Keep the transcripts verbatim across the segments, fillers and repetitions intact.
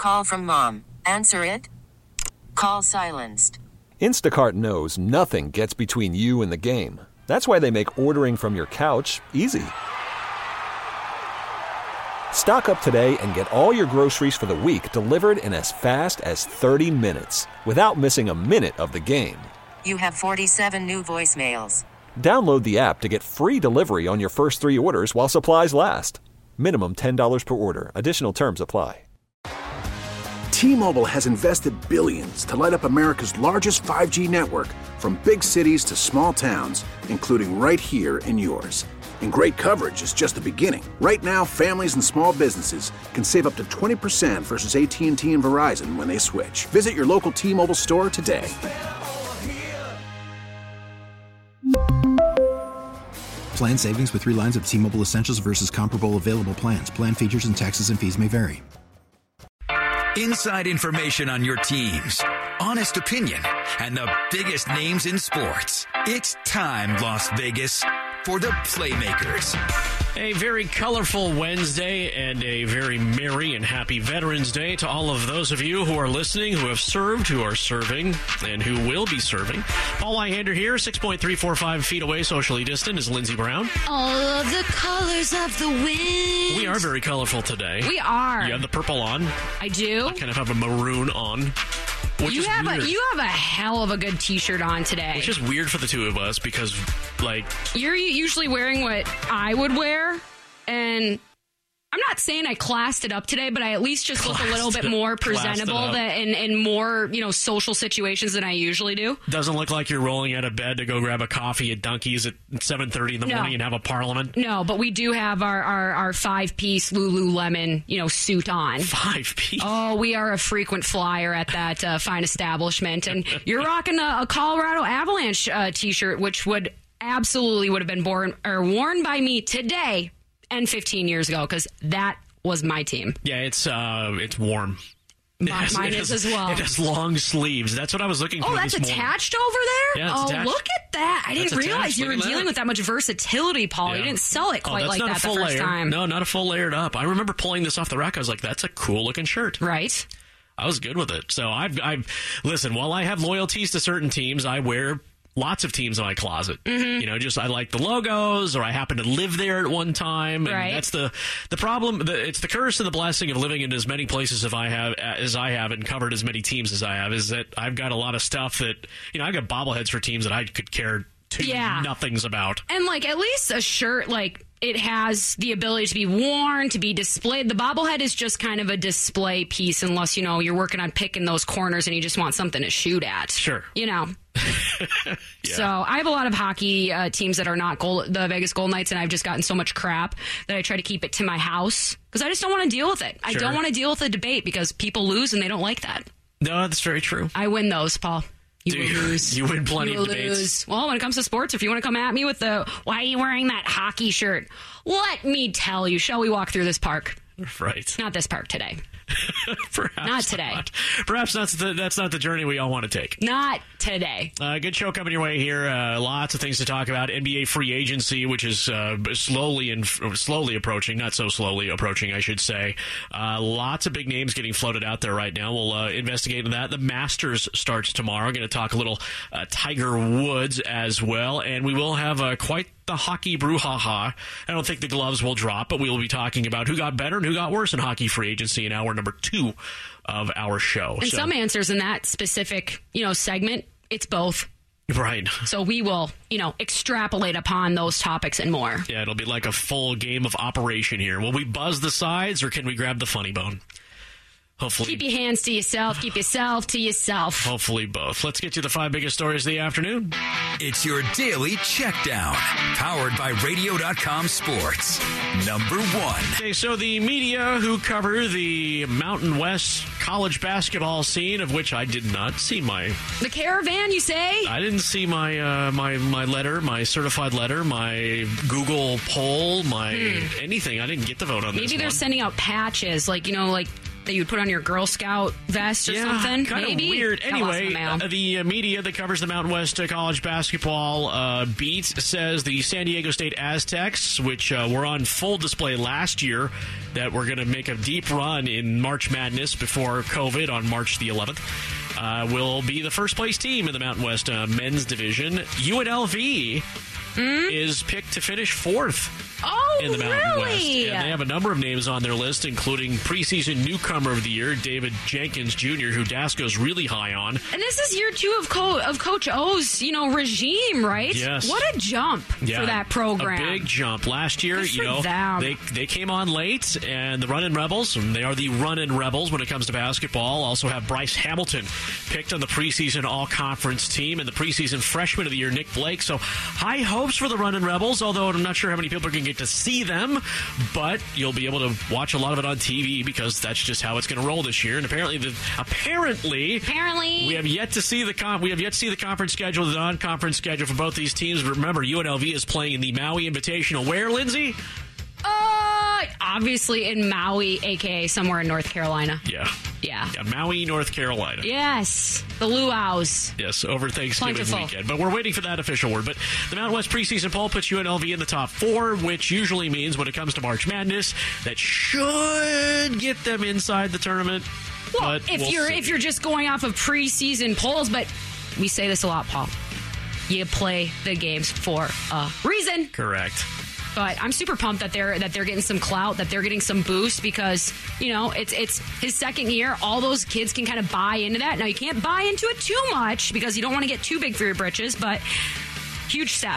call from mom. Answer it. Call silenced. Instacart knows nothing gets between you and the game. That's why they make ordering from your couch easy. Stock up today and get all your groceries for the week delivered in as fast as thirty minutes without missing a minute of the game. You have forty-seven new voicemails. Download the app to get free delivery on your first three orders while supplies last. Minimum ten dollars per order. Additional terms apply. T-Mobile has invested billions to light up America's largest five G network, from big cities to small towns, including right here in yours. And great coverage is just the beginning. Right now, families and small businesses can save up to twenty percent versus A T and T and Verizon when they switch. Visit your local T-Mobile store today. Plan savings with three lines of T-Mobile Essentials versus comparable available plans. Plan features and taxes and fees may vary. Inside information on your teams, honest opinion, and the biggest names in sports. It's time, Las Vegas, for the Playmakers. A very colorful Wednesday and a very merry and happy Veterans Day to all of those of you who are listening, who have served, who are serving, and who will be serving. Paul Lyhander here, six point three four five feet away, socially distant, is Lindsey Brown. All of the colors of the wind. We are very colorful today. We are. You have the purple on. I do. I kind of have a maroon on. Which you is have weird. a you have a hell of a good T-shirt on today. Which is weird for the two of us because, like, you're usually wearing what I would wear, and I'm not saying I classed it up today, but I at least just look a little bit more presentable that in, in more, you know, social situations than I usually do. Doesn't look like you're rolling out of bed to go grab a coffee at Dunkies at seven thirty in the No. morning and have a parliament. No, but we do have our, our, our five-piece Lululemon, you know, suit on. Five-piece? Oh, we are a frequent flyer at that uh, fine establishment. And you're rocking a, a Colorado Avalanche uh, T-shirt, which would absolutely would have been born or worn by me today and fifteen years ago, because that was my team. Yeah, it's uh, it's warm. My, has, mine is has, as well. It has long sleeves. That's what I was looking for. Oh, that's this attached over there? Yeah, it's oh, attached. look at that. I That's didn't realize attached. you were Look at dealing that. with that much versatility, Paul. Yeah. You didn't sell it Oh, quite that's like not that a full the first layer. time. No, not a full layered up. I remember pulling this off the rack. I was like, that's a cool looking shirt. Right. I was good with it. So I've, I've listen, while I have loyalties to certain teams, I wear lots of teams in my closet. Mm-hmm. You know, just I like the logos, or I happen to live there at one time. And right. That's the the problem. The, it's the curse and the blessing of living in as many places as I have as I have and covered as many teams as I have. Is that I've got a lot of stuff that, you know, I've got bobbleheads for teams that I could care two Yeah. nothings about. And like at least a shirt, like it has the ability to be worn, to be displayed. The bobblehead is just kind of a display piece, unless, you know, you're working on picking those corners and you just want something to shoot at. Sure. You know. Yeah. So I have a lot of hockey uh, teams that are not gold, the Vegas Golden Knights, and I've just gotten so much crap that I try to keep it to my house because I just don't want to deal with it. I Sure. don't want to deal with the debate because people lose and they don't like that. No, that's very true. I win those, Paul. You Do will you? lose. You win plenty you of will debates. lose. Well, when it comes to sports, if you want to come at me with the, why are you wearing that hockey shirt? Let me tell you. Shall we walk through this park? Right. Not this park today. Perhaps Not today. Not. Perhaps that's the, that's not the journey we all want to take. Not today. Uh, good show coming your way here. Uh, lots of things to talk about. N B A free agency, which is uh, slowly and slowly approaching, not so slowly approaching, I should say. Uh, lots of big names getting floated out there right now. We'll uh, investigate that. The Masters starts tomorrow. Going to talk a little uh, Tiger Woods as well, and we will have uh, quite the hockey brouhaha. I don't think the gloves will drop, but we will be talking about who got better and who got worse in hockey free agency in hour number two of our show. And So- some answers in that specific, you know, segment, it's both. Right. So we will, you know, extrapolate upon those topics and more. Yeah, it'll be like a full game of operation here. Will we buzz the sides or can we grab the funny bone? Hopefully. Keep your hands to yourself. Keep yourself to yourself. Hopefully both. Let's get to the five biggest stories of the afternoon. It's your daily checkdown, powered by radio dot com Sports. Number one. Okay, so the media who cover the Mountain West college basketball scene, of which I did not see my... The caravan, you say? I didn't see my uh, my my letter, my certified letter, my Google poll, my Hmm. anything. I didn't get the vote on Maybe this they're one. sending out patches, like, you know, like that you'd put on your Girl Scout vest or yeah, something. Kind of Maybe. weird. Got lost in Anyway, the mail. uh, the uh, media that covers the Mountain West uh, College basketball uh, beat says the San Diego State Aztecs, which uh, were on full display last year, that we're going to make a deep run in March Madness before COVID on March the eleventh, uh, will be the first place team in the Mountain West uh, men's division. U N L V mm? is picked to finish fourth. Oh, in the Mountain really? West. And they have a number of names on their list, including preseason newcomer of the year, David Jenkins Junior, who Dasco's really high on. And this is year two of, Co- of Coach O's, you know, regime, right? Yes. What a jump yeah, for that program. A big jump. Last year, Good you for know, them. they they came on late, and the Runnin' Rebels, and they are the Runnin' Rebels when it comes to basketball, also have Bryce Hamilton picked on the preseason all-conference team, and the preseason freshman of the year, Nick Blake. So high hopes for the Runnin' Rebels, although I'm not sure how many people are going to get to see them. But you'll be able to watch a lot of it on T V because that's just how it's going to roll this year. And apparently, the, apparently, apparently, we have yet to see the con- we have yet to see the conference schedule, the non-conference schedule for both these teams. Remember, U N L V is playing in the Maui Invitational. Where, Lindsay? Uh, obviously in Maui, a k a somewhere in North Carolina. Yeah. Yeah. Yeah, Maui, North Carolina. Yes. The luau's. Yes, over Thanksgiving Plentiful. weekend. But we're waiting for that official word. But the Mountain West preseason poll puts U N L V in the top four, which usually means when it comes to March Madness, that should get them inside the tournament. Well, but if we'll you're see. if you're just going off of preseason polls, but we say this a lot, Paul. You play the games for a reason. Correct. But I'm super pumped that they're that they're getting some clout, that they're getting some boost because, you know, it's it's his second year. All those kids can kind of buy into that. Now, you can't buy into it too much because you don't want to get too big for your britches, but huge step.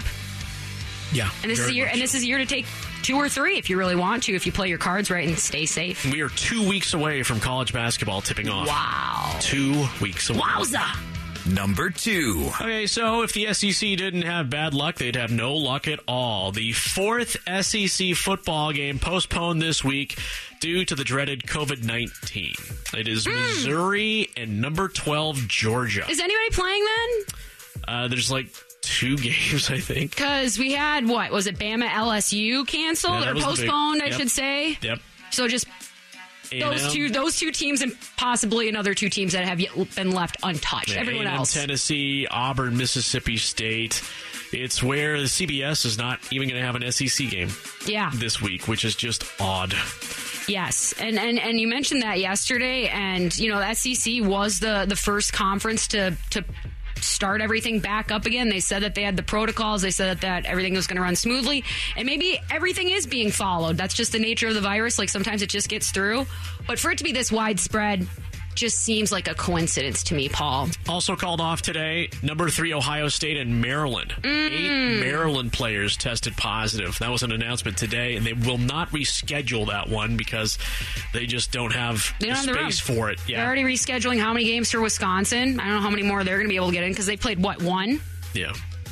Yeah. And this is a year much. and this is a year to take two or three if you really want to, if you play your cards right and stay safe. We are two weeks away from college basketball tipping off. Wow. Two weeks away. Wowza. Number two. Okay, so if the S E C didn't have bad luck, they'd have no luck at all. The fourth S E C football game postponed this week due to the dreaded COVID nineteen. It is mm. Missouri and number twelve, Georgia. Is anybody playing then? Uh, there's like two games, I think. Because we had, what, was it Bama L S U canceled Yeah, or postponed, I yep. should say? Yep. So just... Those two, those two teams, and possibly another two teams that have yet been left untouched. Yeah, Everyone A and M, else, Tennessee, Auburn, Mississippi State. It's where the C B S is not even going to have an S E C game. Yeah. This week, which is just odd. Yes, and, and and you mentioned that yesterday, and you know the S E C was the the first conference to to. start everything back up again. They said that they had the protocols. They said that, that everything was going to run smoothly. And maybe everything is being followed. That's just the nature of the virus. Like sometimes it just gets through. But for it to be this widespread just seems like a coincidence to me, Paul. Also called off today, number three, Ohio State and Maryland. Mm. Eight Maryland players tested positive. That was an announcement today, and they will not reschedule that one because they just don't have they don't the have space the for it. Yeah. They're already rescheduling how many games for Wisconsin. I don't know how many more they're going to be able to get in because they played, what, one? Yeah.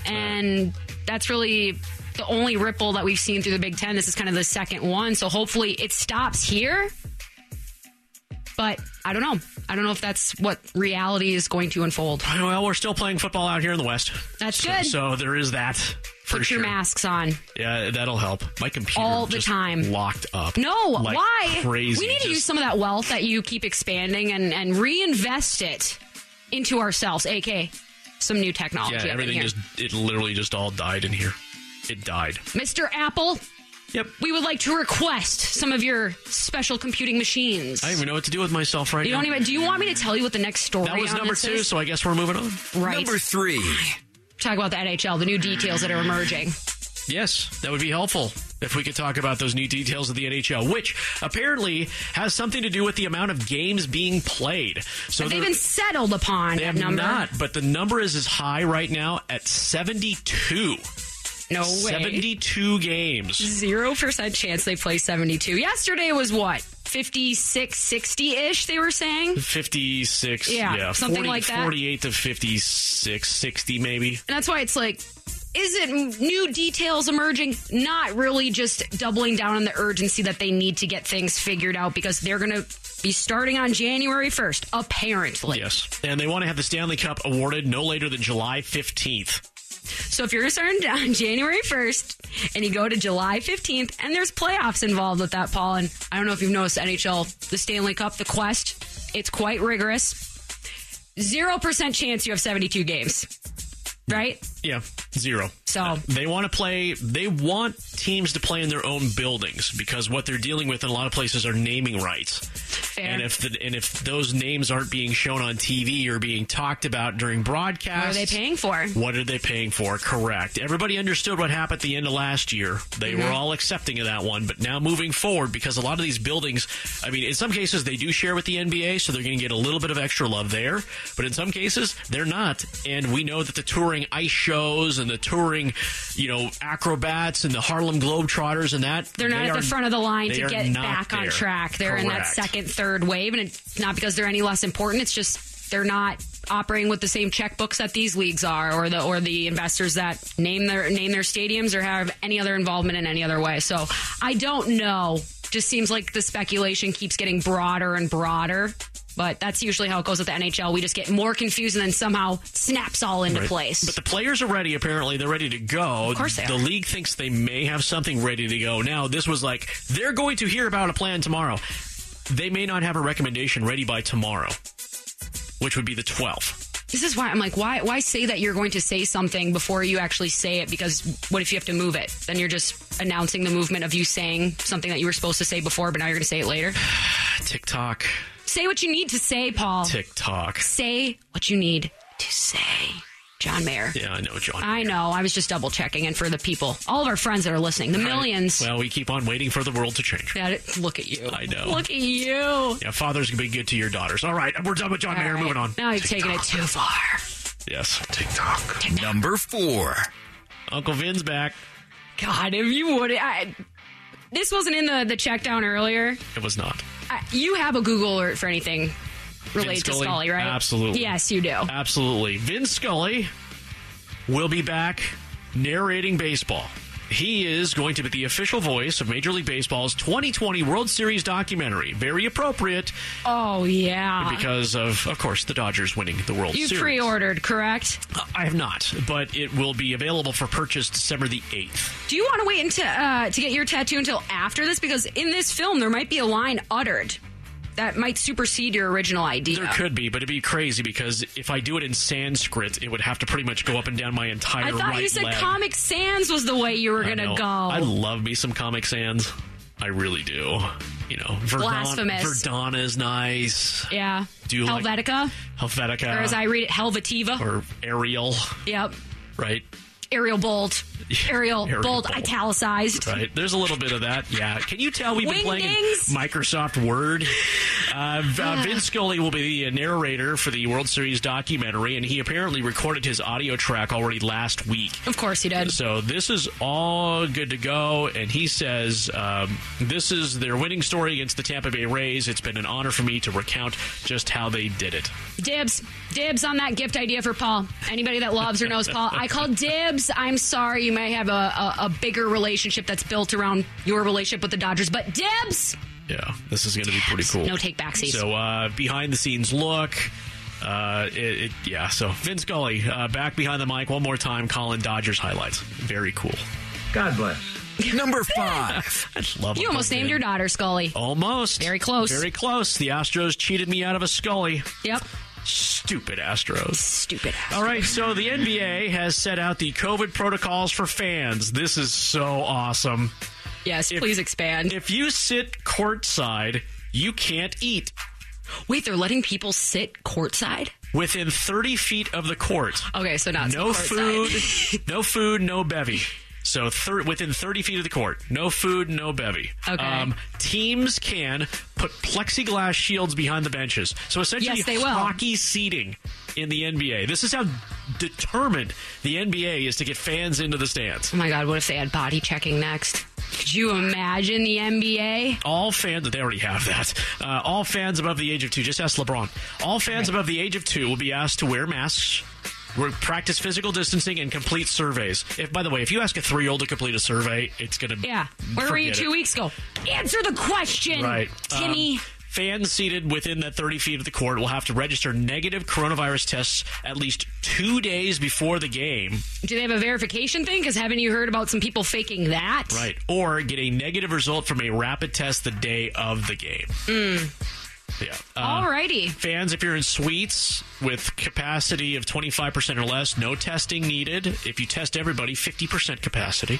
And uh, that's really the only ripple that we've seen through the Big Ten. This is kind of the second one, so hopefully it stops here. But I don't know. I don't know if that's what reality is going to unfold. Well, we're still playing football out here in the West. That's so, good. So there is that. For Put sure. your masks on. Yeah, that'll help. My computer all the just time locked up. No, like why? Crazy. We need to just... use some of that wealth that you keep expanding and, and reinvest it into ourselves, aka some new technology. Yeah, everything just it literally just all died in here. It died. Mister Apple. Yep. We would like to request some of your special computing machines. I don't even know what to do with myself right you now. Don't even. Do you want me to tell you what the next story That was on number this two, is? so I guess we're moving on. Right. Number three. Talk about the N H L, the new details that are emerging. Yes, that would be helpful if we could talk about those new details of the N H L, which apparently has something to do with the amount of games being played. So have they been settled upon they that have number? not, but the number is as high right now at seventy-two. No way. seventy-two games. Zero percent chance they play seventy-two. Yesterday was what? fifty-six, sixty-ish, they were saying? fifty-six, yeah. yeah Something forty, like that. forty-eight to fifty-six, sixty maybe. And that's why it's like, is it new details emerging? Not really just doubling down on the urgency that they need to get things figured out because they're going to be starting on January first, apparently. Yes. And they want to have the Stanley Cup awarded no later than July fifteenth. So if you're going to start on January first and you go to July fifteenth, and there's playoffs involved with that, Paul, and I don't know if you've noticed N H L, the Stanley Cup, the Quest, it's quite rigorous. Zero percent chance you have seventy-two games, right? Yeah, zero. So uh, they want to play, they want teams to play in their own buildings because what they're dealing with in a lot of places are naming rights. Fair. And if the, and if those names aren't being shown on T V or being talked about during broadcasts, what are they paying for? What are they paying for? Correct. Everybody understood what happened at the end of last year. They mm-hmm. were all accepting of that one. But now moving forward, because a lot of these buildings, I mean, in some cases they do share with the N B A, so they're going to get a little bit of extra love there. But in some cases, they're not. And we know that the touring ice shows and the touring, you know, acrobats and the Harlem Globetrotters and that, they're not they at are, the front of the line to get back there. on track. They're Correct. in that second, third wave, and it's not because they're any less important. It's just they're not operating with the same checkbooks that these leagues are, or the or the investors that name their name their stadiums or have any other involvement in any other way. So I don't know. Just seems like the speculation keeps getting broader and broader. But that's usually how it goes with the N H L. We just get more confused and then somehow snaps all into right. place. But the players are ready, apparently. They're ready to go. Of course they are. The league thinks they may have something ready to go. Now, this was like, they're going to hear about a plan tomorrow. They may not have a recommendation ready by tomorrow, which would be the twelfth. This is why I'm like, why why say that you're going to say something before you actually say it? Because what if you have to move it? Then you're just announcing the movement of you saying something that you were supposed to say before, but now you're going to say it later. TikTok. Say what you need to say, Paul. TikTok. Say what you need to say. John Mayer. Yeah, I know, John I Mayer. know. I was just double checking. And for the people, all of our friends that are listening, the millions. Right. Well, we keep on waiting for the world to change. Yeah, look at you. I know. Look at you. Yeah, fathers can be good to your daughters. All right, we're done with John All Mayer. right. Moving on. Now you're taking it too far. Yes. TikTok. Number four. Uncle Vin's back. God, if you would. I, this wasn't in the, the check down earlier. It was not. I, you have a Google alert for anything related to Scully, right? Absolutely. Yes, you do. Absolutely. Vin Scully will be back narrating baseball. He is going to be the official voice of Major League Baseball's twenty twenty World Series documentary. Very appropriate. Oh, yeah. Because of, of course, the Dodgers winning the World You Series. You pre-ordered, correct? Uh, I have not, but it will be available for purchase December the eighth. Do you want to wait until, uh, to get your tattoo until after this? Because in this film, there might be a line uttered that might supersede your original idea. There could be, but it'd be crazy because if I do it in Sanskrit, it would have to pretty much go up and down my entire right leg. I thought you said leg. Comic Sans was the way you were going to go. I love me some Comic Sans. I really do. You know, Verdon, Blasphemous. Verdana is nice. Yeah. Do you Helvetica? Like Helvetica. Or as I read it, Helvetiva. Or Arial. Yep. Right? Arial bold. Arial, Arial bold, bold, italicized. Right. There's a little bit of that. Yeah. Can you tell we've been playing Wingdings? Microsoft Word? Uh, uh, Vin Scully will be the narrator for the World Series documentary, and he apparently recorded his audio track already last week. Of course he did. So this is all good to go, and he says um, this is their winning story against the Tampa Bay Rays. It's been an honor for me to recount just how they did it. Dibs. Dibs on that gift idea for Paul. Anybody that loves or knows Paul, I call dibs. I'm sorry you may have a, a, a bigger relationship that's built around your relationship with the Dodgers, but dibs! Yeah, this is going to be pretty cool. No take backsies. So, uh, behind the scenes look. Uh, it, it, yeah, so Vin Scully uh, back behind the mic one more time, calling Dodgers highlights. Very cool. God bless. Number five. I love You almost Vin. named your daughter Scully. Almost. Very close. Very close. The Astros cheated me out of a Scully. Yep. Stupid Astros. Stupid Astros. All right, so the N B A has set out the COVID protocols for fans. This is so awesome. Yes, If- please expand. If you sit courtside, you can't eat. Wait, they're letting people sit courtside? Within thirty feet of the court. Okay, so not No courtside. food, no food, no bevy. So thir- within thirty feet of the court, no food, no bevy. Okay. Teams can put plexiglass shields behind the benches. So essentially, Yes, they will. hockey seating in the N B A. This is how determined the N B A is to get fans into the stands. Oh my God, what if they had body checking next? Could you imagine the N B A? All fans, they already have that. Uh, all fans above the age of two, just ask LeBron. All fans Right. above the age of two will be asked to wear masks, we practice physical distancing, and complete surveys. If, by the way, if you ask a three-year-old to complete a survey, it's going to Yeah. Where were you two it. weeks ago? Answer the question, Right. Timmy. Um, Fans seated within that thirty feet of the court will have to register negative coronavirus tests at least two days before the game. Do they have a verification thing? Because haven't you heard about some people faking that? Right. Or get a negative result from a rapid test the day of the game. Mm. Yeah. Uh, Alrighty. Fans, if you're in suites with capacity of twenty-five percent or less, no testing needed. If you test everybody, fifty percent capacity.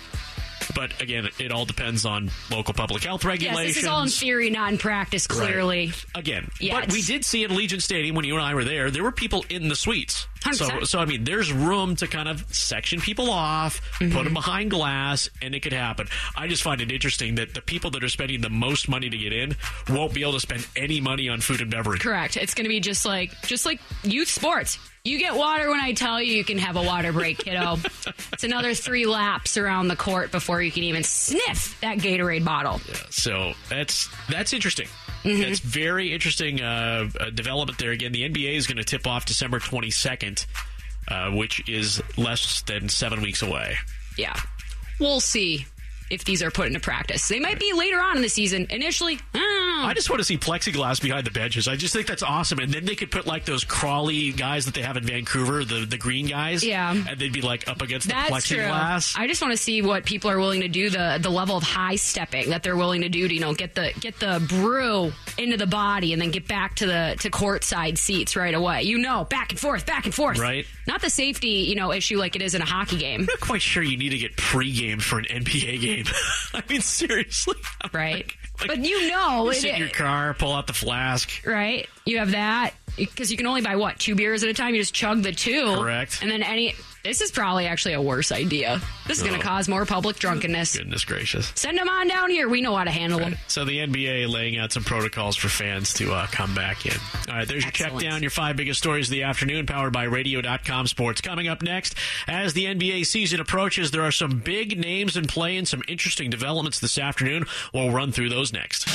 But again, it all depends on local public health regulations. Yes, this is all in theory, not in practice, clearly. Right. Again, yes. But we did see at Allegiant Stadium when you and I were there, there were people in the suites. one hundred percent. So, so I mean, there's room to kind of section people off, mm-hmm. put them behind glass, and it could happen. I just find it interesting that the people that are spending the most money to get in won't be able to spend any money on food and beverage. Correct. It's going to be just like just like youth sports. You get water when I tell you you can have a water break, kiddo. It's another three laps around the court before you can even sniff that Gatorade bottle. Yeah, so that's that's interesting. Mm-hmm. That's very interesting uh, uh, development there. Again, the N B A is going to tip off December twenty-second, uh, which is less than seven weeks away. Yeah. We'll see if these are put into practice. They might be later on in the season. Initially, I don't know. I just want to see plexiglass behind the benches. I just think that's awesome. And then they could put like those crawly guys that they have in Vancouver, the, the green guys. Yeah. And they'd be like up against That's the plexiglass. True. I just want to see what people are willing to do, the the level of high stepping that they're willing to do to, you know, get the get the brew into the body and then get back to the to courtside seats right away. You know, back and forth, back and forth. Right. Not the safety, you know, issue like it is in a hockey game. I'm not quite sure you need to get pre-gamed for an N B A game. I mean, seriously. Right. Like, like, but you know. You it, sit in your car, pull out the flask. Right. You have that. Because you can only buy, what, two beers at a time? You just chug the two. Correct. And then any... This is probably actually a worse idea. This is oh. going to cause more public drunkenness. Goodness gracious. Send them on down here. We know how to handle right. them. So the N B A laying out some protocols for fans to uh, come back in. All right, there's Excellent. your check down, your five biggest stories of the afternoon, powered by radio dot com Sports. Coming up next, as the N B A season approaches, there are some big names in play and some interesting developments this afternoon. We'll run through those next.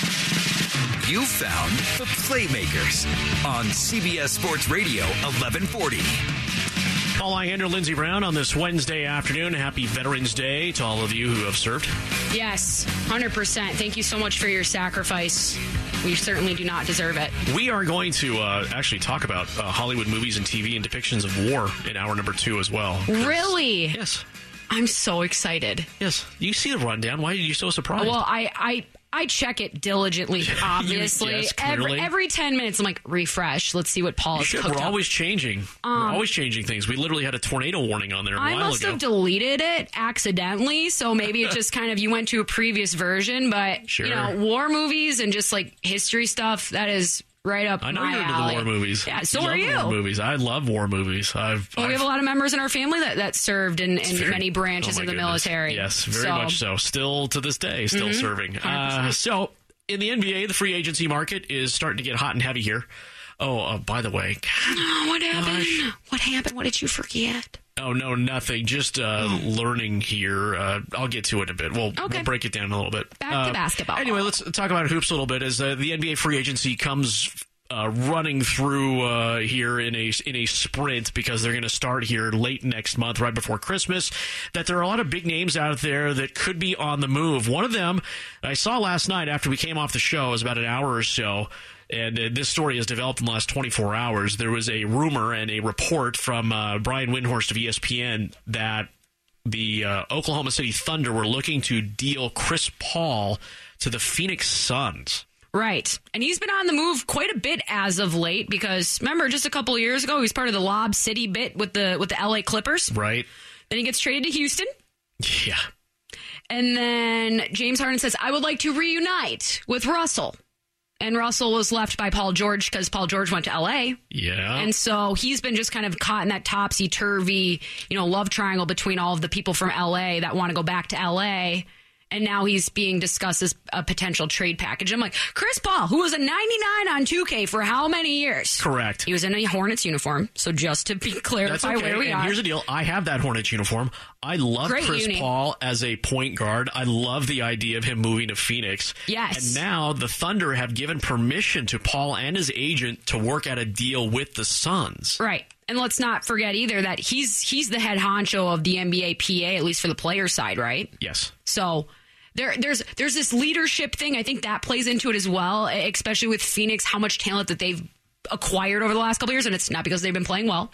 You found the Playmakers on C B S Sports Radio eleven forty. Paul Ihander, Lindsey Brown on this Wednesday afternoon. Happy Veterans Day to all of you who have served. Yes, one hundred percent. Thank you so much for your sacrifice. We certainly do not deserve it. We are going to uh, actually talk about uh, Hollywood movies and T V and depictions of war in hour number two as well. Really? Yes. I'm so excited. Yes. You see the rundown. Why are you so surprised? Well, I... I I check it diligently, obviously. yes, every, every ten minutes, I'm like, refresh. Let's see what Paul has cooked We're up. always changing. Um, We're always changing things. We literally had a tornado warning on there a I while must ago. have deleted it accidentally, so maybe it just kind of, you went to a previous version, but, Sure. you know, war movies and just, like, history stuff, that is right up I know my you're into alley. the war movies. Yeah, so you are love you. War movies. I love war movies. I've, Well, I've we have a lot of members in our family that, that served in, in very, many branches oh my of the goodness. military. Yes, very so, much so. Still to this day, still Mm-hmm. serving. Uh, so in the N B A, the free agency market is starting to get hot and heavy here. Oh, uh, by the way. Oh, what happened? Gosh. What happened? What did you forget? Oh, no, nothing. Just uh, learning here. Uh, I'll get to it in a bit. We'll, Okay. we'll break it down a little bit. Back uh, to basketball. Anyway, let's talk about hoops a little bit as uh, the N B A free agency comes uh, running through uh, here in a in a sprint because they're going to start here late next month, right before Christmas, that there are a lot of big names out there that could be on the move. One of them I saw last night after we came off the show. It was about an hour or so. And uh, this story has developed in the last twenty-four hours. There was a rumor and a report from uh, Brian Windhorst of E S P N that the uh, Oklahoma City Thunder were looking to deal Chris Paul to the Phoenix Suns. Right. And he's been on the move quite a bit as of late because, remember, just a couple of years ago, he was part of the Lob City bit with the with the L A Clippers. Right. Then he gets traded to Houston. Yeah. And then James Harden says, I would like to reunite with Russell. And Russell was left by Paul George because Paul George went to L A. Yeah. And so he's been just kind of caught in that topsy-turvy, you know, love triangle between all of the people from L A that want to go back to L A. And now he's being discussed as a potential trade package. I'm like, Chris Paul, who was a ninety-nine on two K for how many years? Correct. He was in a Hornets uniform. So just to be clarify That's okay. where we and are. Here's the deal. I have that Hornets uniform. I love Great Chris uni. Paul as a point guard. I love the idea of him moving to Phoenix. Yes. And now the Thunder have given permission to Paul and his agent to work out a deal with the Suns. Right. And let's not forget either that he's he's the head honcho of the N B A P A, at least for the player side, right? Yes. So There, there's there's this leadership thing. I think that plays into it as well, especially with Phoenix, how much talent that they've acquired over the last couple of years, and it's not because they've been playing well.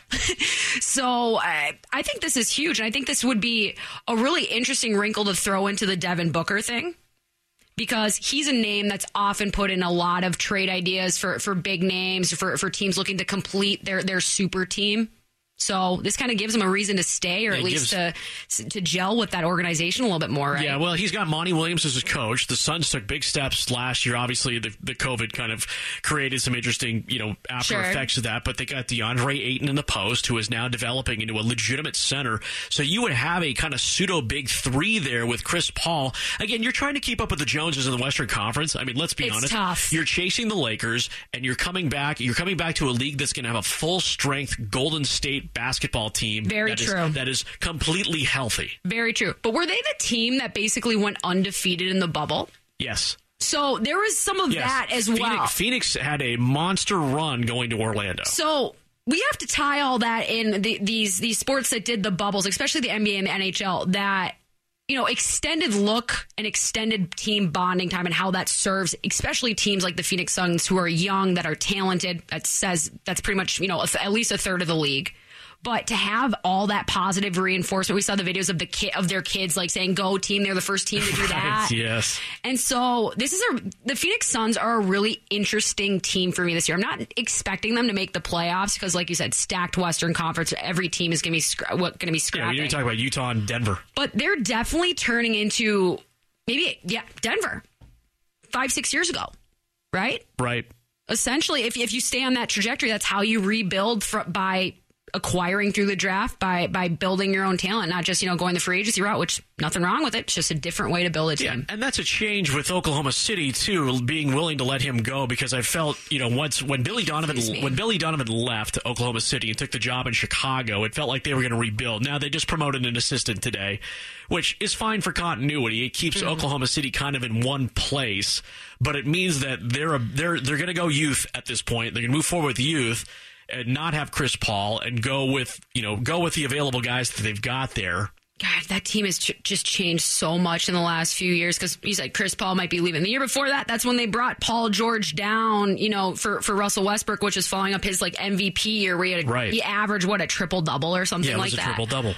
so uh, I think this is huge, and I think this would be a really interesting wrinkle to throw into the Devin Booker thing, because he's a name that's often put in a lot of trade ideas for, for big names, for, for teams looking to complete their, their super team. So this kind of gives him a reason to stay, or at it least gives, to to gel with that organization a little bit more, right? Yeah, well, he's got Monty Williams as his coach. The Suns took big steps last year. Obviously, the, the COVID kind of created some interesting, you know, after Sure. effects of that. But they got DeAndre Ayton in the post, who is now developing into a legitimate center. So you would have a kind of pseudo big three there with Chris Paul. Again, you're trying to keep up with the Joneses in the Western Conference. I mean, let's be It's honest. tough. You're chasing the Lakers, and you're coming back. You're coming back to a league that's going to have a full strength Golden State basketball team. Very that is- true. that is completely healthy. Very true. But were they the team that basically went undefeated in the bubble? Yes. So there was some of Yes. that as Phoenix, well. Phoenix had a monster run going to Orlando. So we have to tie all that in the, these these sports that did the bubbles, especially the N B A and the N H L, that, you know, extended look and extended team bonding time and how that serves, especially teams like the Phoenix Suns, who are young, that are talented. That says that's pretty much, you know, at least a third of the league. But to have all that positive reinforcement, we saw the videos of the ki- of their kids like saying, "Go team!" They're the first team to do that. Right, yes. And so this is a the Phoenix Suns are a really interesting team for me this year. I'm not expecting them to make the playoffs because, like you said, stacked Western Conference. Every team is going to be scra- what going to be Yeah, scrapping. we need to talk about Utah and Denver. But they're definitely turning into maybe yeah Denver five six years ago, right? Right. Essentially, if if you stay on that trajectory, that's how you rebuild fr- by acquiring through the draft, by by building your own talent, not just, you know, going the free agency route, which nothing wrong with it. It's just a different way to build a team. Yeah, and that's a change with Oklahoma City too, being willing to let him go, because I felt, you know, once when Billy Donovan Excuse me. when Billy Donovan left Oklahoma City and took the job in Chicago, it felt like they were going to rebuild. Now they just promoted an assistant today, which is fine for continuity. It keeps Mm-hmm. Oklahoma City kind of in one place, but it means that they're a, they're they're going to go youth at this point. They're going to move forward with youth and not have Chris Paul, and go with, you know, go with the available guys that they've got there. God, that team has ch- just changed so much in the last few years, because you said Chris Paul might be leaving. The year before that, that's when they brought Paul George down, you know, for, for Russell Westbrook, which is following up his like M V P year where he, had a, Right. he averaged, what, a triple-double or something Yeah, it like was a that. triple-double.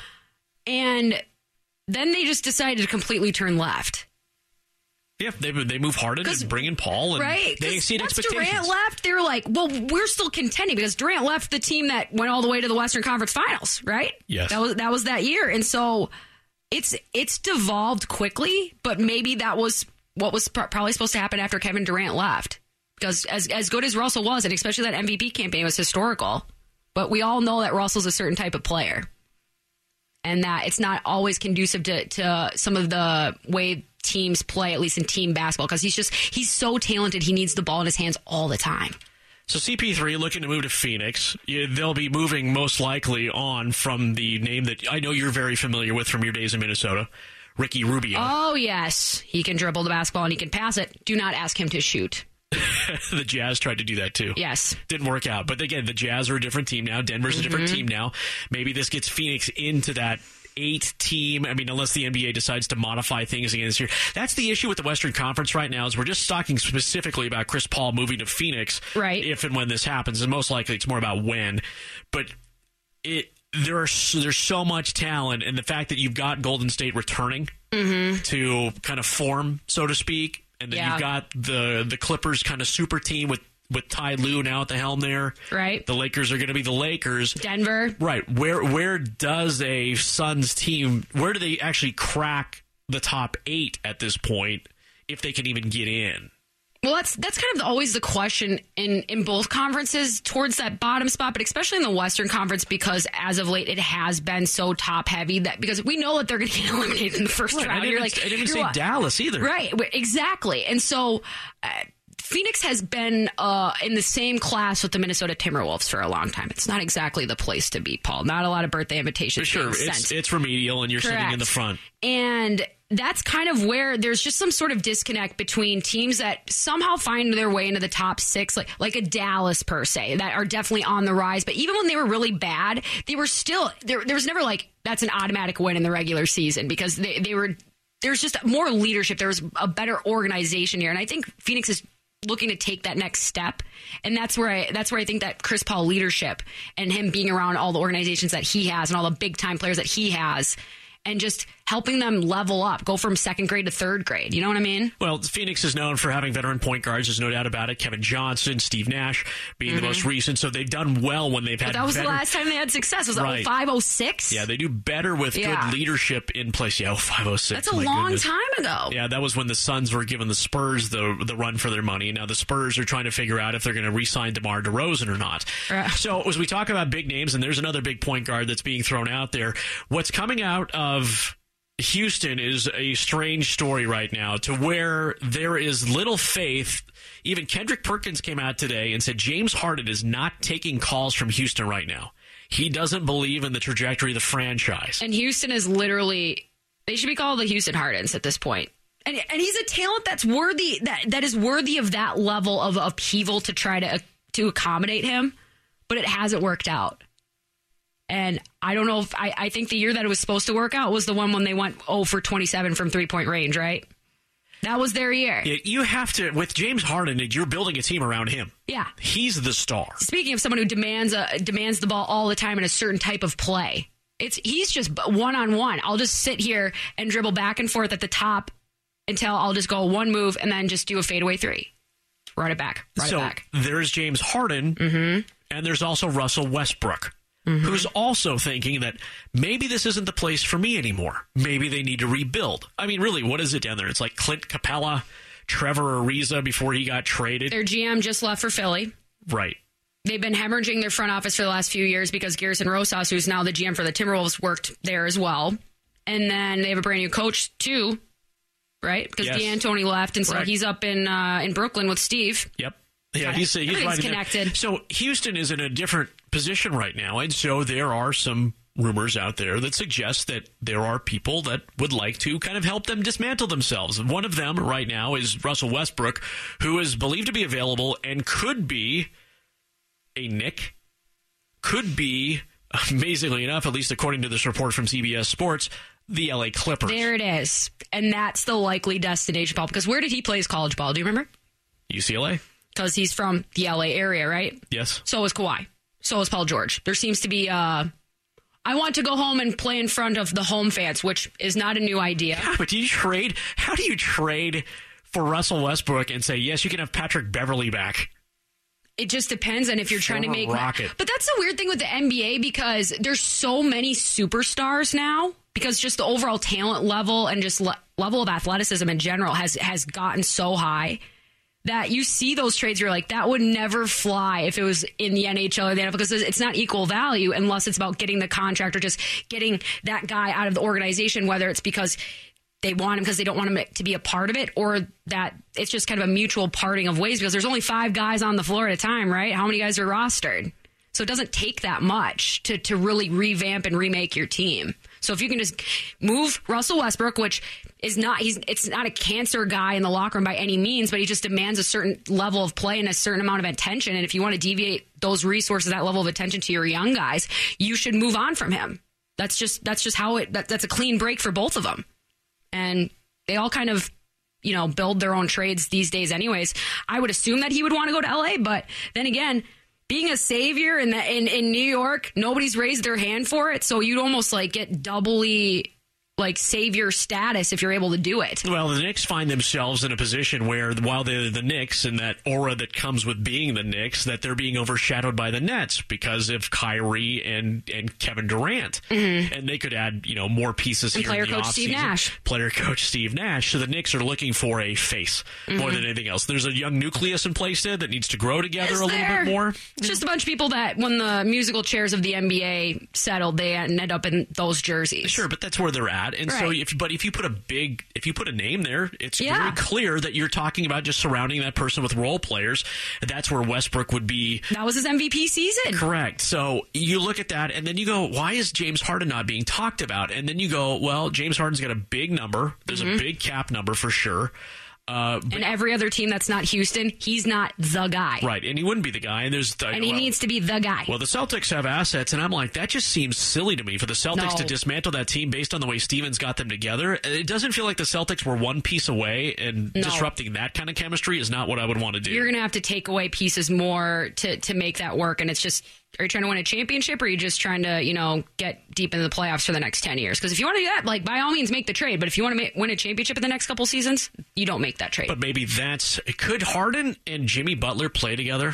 And then they just decided to completely turn left. Yeah, they they move hard and bring in Paul, and Right. they 'Cause exceed once expectations. Durant left, they were like, well, we're still contending, because Durant left the team that went all the way to the Western Conference Finals, right? Yes. That was that was that year. And so it's it's devolved quickly, but maybe that was what was pr- probably supposed to happen after Kevin Durant left. Because as as good as Russell was, and especially that M V P campaign was historical, but we all know that Russell's a certain type of player, and that it's not always conducive to, to some of the way teams play, at least in team basketball, because he's just he's so talented. He needs the ball in his hands all the time. So C P three looking to move to Phoenix. Yeah, they'll be moving most likely on from the name that I know you're very familiar with from your days in Minnesota, Ricky Rubio. Oh, yes. He can dribble the basketball and he can pass it. Do not ask him to shoot. The Jazz tried to do that too. Yes. Didn't work out. But again, the Jazz are a different team now. Denver's a different Mm-hmm. team now. Maybe this gets Phoenix into that eight team. I mean, unless the N B A decides to modify things again this year. That's the issue with the Western Conference right now, is we're just talking specifically about Chris Paul moving to Phoenix. Right. If and when this happens. And most likely it's more about when. But it there are there's so much talent, and the fact that you've got Golden State returning Mm-hmm. to kind of form, so to speak, and then Yeah. you've got the the Clippers kind of super team with with Ty Lue now at the helm there. Right. The Lakers are going to be the Lakers. Denver. Right. Where where does a Suns team, where do they actually crack the top eight at this point, if they can even get in? Well, that's that's kind of always the question in, in both conferences towards that bottom spot, but especially in the Western Conference, because as of late it has been so top heavy that because we know that they're going to get eliminated in the first Right. I round. didn't, You're even- like, I didn't even you're say what? Dallas either. Right, exactly. And so uh, Phoenix has been uh, in the same class with the Minnesota Timberwolves for a long time. It's not exactly the place to be, Paul. Not a lot of birthday invitations. For sure. being It's, sent. it's remedial, and you're sitting in Correct. the front. And that's kind of where there's just some sort of disconnect between teams that somehow find their way into the top six, like like a Dallas per se, that are definitely on the rise. But even when they were really bad, they were still there. There was never like that's an automatic win in the regular season, because they they were there's just more leadership. There's a better organization here. And I think Phoenix is looking to take that next step. And that's where I, that's where I think that Chris Paul leadership and him being around all the organizations that he has and all the big time players that he has and just helping them level up, go from second grade to third grade. You know what I mean? Well, Phoenix is known for having veteran point guards. There's no doubt about it. Kevin Johnson, Steve Nash being mm-hmm. the most recent. So they've done well when they've had but that was veteran- the last time they had success. Was right. oh five, oh six? Yeah, they do better with yeah. good leadership in place. Yeah, oh five, oh six. That's a long goodness. time ago. Yeah, that was when the Suns were giving the Spurs the the run for their money. Now the Spurs are trying to figure out if they're going to re-sign DeMar DeRozan or not. Right. So as we talk about big names, and there's another big point guard that's being thrown out there, what's coming out of Houston is a strange story right now, to where there is little faith. Even Kendrick Perkins came out today and said James Harden is not taking calls from Houston right now. He doesn't believe in the trajectory of the franchise. And Houston is literally, they should be called the Houston Hardens at this point. And and he's a talent that's worthy, that that is worthy of that level of upheaval to try to to accommodate him, but it hasn't worked out. And I don't know if I, I think the year that it was supposed to work out was the one when they went oh for twenty-seven from three-point range, right? That was their year. Yeah, you have to, with James Harden, you're building a team around him. Yeah. He's the star. Speaking of someone who demands a, demands the ball all the time in a certain type of play, it's he's just one-on-one. I'll just sit here and dribble back and forth at the top until I'll just go one move and then just do a fadeaway three. Run it back. Run so it back. There's James Harden, mm-hmm. and there's also Russell Westbrook. Mm-hmm. Who's also thinking that maybe this isn't the place for me anymore. Maybe they need to rebuild. I mean, really, what is it down there? It's like Clint Capella, Trevor Ariza before he got traded. Their G M just left for Philly. Right. They've been hemorrhaging their front office for the last few years because Garrison Rosas, who's now the G M for the Timberwolves, worked there as well. And then they have a brand new coach, too, right? Because yes. D'Antoni left, and so Correct. he's up in uh, in Brooklyn with Steve. Yep. Yeah, he's, he's right connected. There. So Houston is in a different position right now, and so there are some rumors out there that suggest that there are people that would like to kind of help them dismantle themselves. One of them right now is Russell Westbrook, who is believed to be available and could be a Knick, could be, amazingly enough, at least according to this report from C B S Sports, the L A Clippers. There it is. And that's the likely destination, Paul, because where did he play his college ball? Do you remember? U C L A. Because he's from the L A area, right? Yes. So is Kawhi. So is Paul George. There seems to be, uh, I want to go home and play in front of the home fans, which is not a new idea. Yeah, but do you trade? How do you trade for Russell Westbrook and say, yes, you can have Patrick Beverly back? It just depends on if you're Former trying to make... Rocket. But that's the weird thing with the N B A, because there's so many superstars now, because just the overall talent level and just le- level of athleticism in general has, has gotten so high that you see those trades, you're like, that would never fly if it was in the N H L or the N F L, because it's not equal value unless it's about getting the contract or just getting that guy out of the organization, whether it's because they want him because they don't want him to be a part of it, or that it's just kind of a mutual parting of ways, because there's only five guys on the floor at a time, right? How many guys are rostered? So it doesn't take that much to, to really revamp and remake your team. So if you can just move Russell Westbrook, which is not, he's, it's not a cancer guy in the locker room by any means, but he just demands a certain level of play and a certain amount of attention. And if you want to deviate those resources, that level of attention to your young guys, you should move on from him. That's just, that's just how it, that, that's a clean break for both of them. And they all kind of, you know, build their own trades these days anyways. I would assume that he would want to go to L A, but then again, being a savior in, the, in in New York, nobody's raised their hand for it. So you'd almost like get doubly like savior status if you're able to do it. Well, the Knicks find themselves in a position where, while they're the Knicks and that aura that comes with being the Knicks, that they're being overshadowed by the Nets because of Kyrie and, and Kevin Durant. Mm-hmm. And they could add, you know, more pieces and here player in the coach offseason. Steve Nash. Player coach Steve Nash. So the Knicks are looking for a face mm-hmm. more than anything else. There's a young nucleus in place there that needs to grow together Is a there? little bit more. It's just a bunch of people that, when the musical chairs of the N B A settled, they end up in those jerseys. Sure, but that's where they're at. And right. so if but if you put a big, if you put a name there, it's yeah. very clear that you're talking about just surrounding that person with role players. That's where Westbrook would be. That was his M V P season. Correct. So you look at that, and then you go, why is James Harden not being talked about? And then you go, well, James Harden's got a big number. There's mm-hmm. a big cap number for sure. Uh, and every other team that's not Houston, he's not the guy. Right, and he wouldn't be the guy. And there's and he well, needs to be the guy. Well, the Celtics have assets, and I'm like, that just seems silly to me for the Celtics No. to dismantle that team based on the way Stevens got them together. It doesn't feel like the Celtics were one piece away, and No. disrupting that kind of chemistry is not what I would want to do. You're going to have to take away pieces more to, to make that work, and it's just, are you trying to win a championship, or are you just trying to, you know, get deep into the playoffs for the next ten years? Because if you want to do that, like, by all means, make the trade. But if you want to make, win a championship in the next couple seasons, you don't make that trade. But maybe that's... Could Harden and Jimmy Butler play together?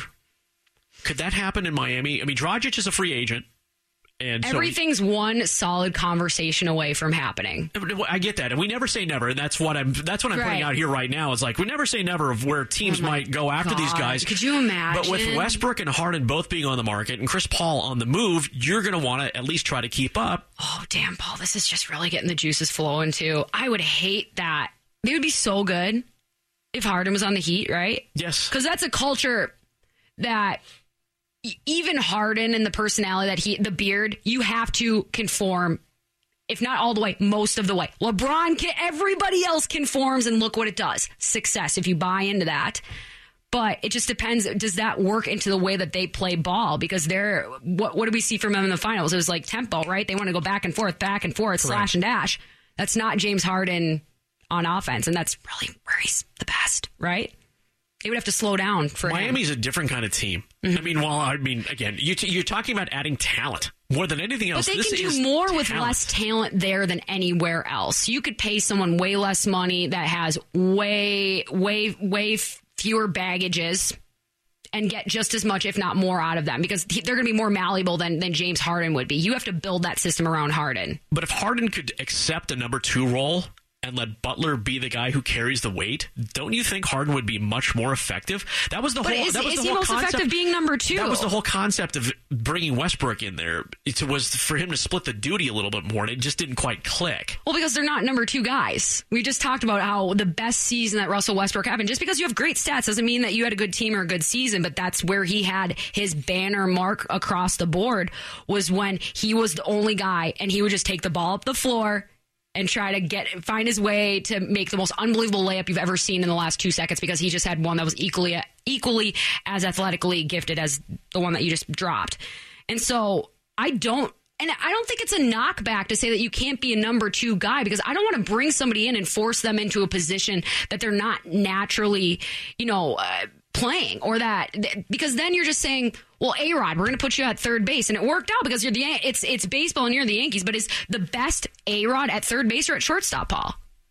Could that happen in Miami? I mean, Dragic is a free agent. And so everything's one solid conversation away from happening. I get that, and we never say never, and that's what I'm. That's what I'm Right. putting out here right now. Is like we never say never of where teams Oh my might go after God. these guys. Could you imagine? But with Westbrook and Harden both being on the market and Chris Paul on the move, you're going to want to at least try to keep up. Oh, damn, Paul, this is just really getting the juices flowing, too. I would hate that. It would be so good if Harden was on the Heat, right? Yes. Because that's a culture that e- even Harden and the personality that he, the beard, you have to conform, if not all the way, most of the way. LeBron, can, everybody else conforms, and look what it does. Success, if you buy into that. But it just depends. Does that work into the way that they play ball? Because they're, what, what do we see from them in the finals? It was like tempo, right? They want to go back and forth, back and forth, slash and dash. That's not James Harden on offense, and that's really where he's the best, right? They would have to slow down for Miami's him. a different kind of team. Mm-hmm. I mean, well, I mean, again, you t- you're talking about adding talent more than anything else. But they this can is do more with talent. less talent there than anywhere else. You could pay someone way less money that has way, way, way fewer baggages and get just as much, if not more, out of them, because they're going to be more malleable than, than James Harden would be. You have to build that system around Harden. But if Harden could accept a number two role and let Butler be the guy who carries the weight, don't you think Harden would be much more effective? That was the But whole. is, that was is the he whole most concept. effective being number two? That was the whole concept of bringing Westbrook in there. It was for him to split the duty a little bit more, and it just didn't quite click. Well, because they're not number two guys. We just talked about how the best season that Russell Westbrook happened. Just because you have great stats doesn't mean that you had a good team or a good season, but that's where he had his banner mark across the board, was when he was the only guy, and he would just take the ball up the floor and try to get find his way to make the most unbelievable layup you've ever seen in the last two seconds, because he just had one that was equally equally as athletically gifted as the one that you just dropped. And so I don't And I don't think it's a knockback to say that you can't be a number two guy, because I don't want to bring somebody in and force them into a position that they're not naturally, you know, uh, playing, or that, because then you're just saying, well, A-Rod, we're going to put you at third base. And it worked out because you're the, it's, it's baseball and you're the Yankees, but is the best A-Rod at third base or at shortstop, Paul?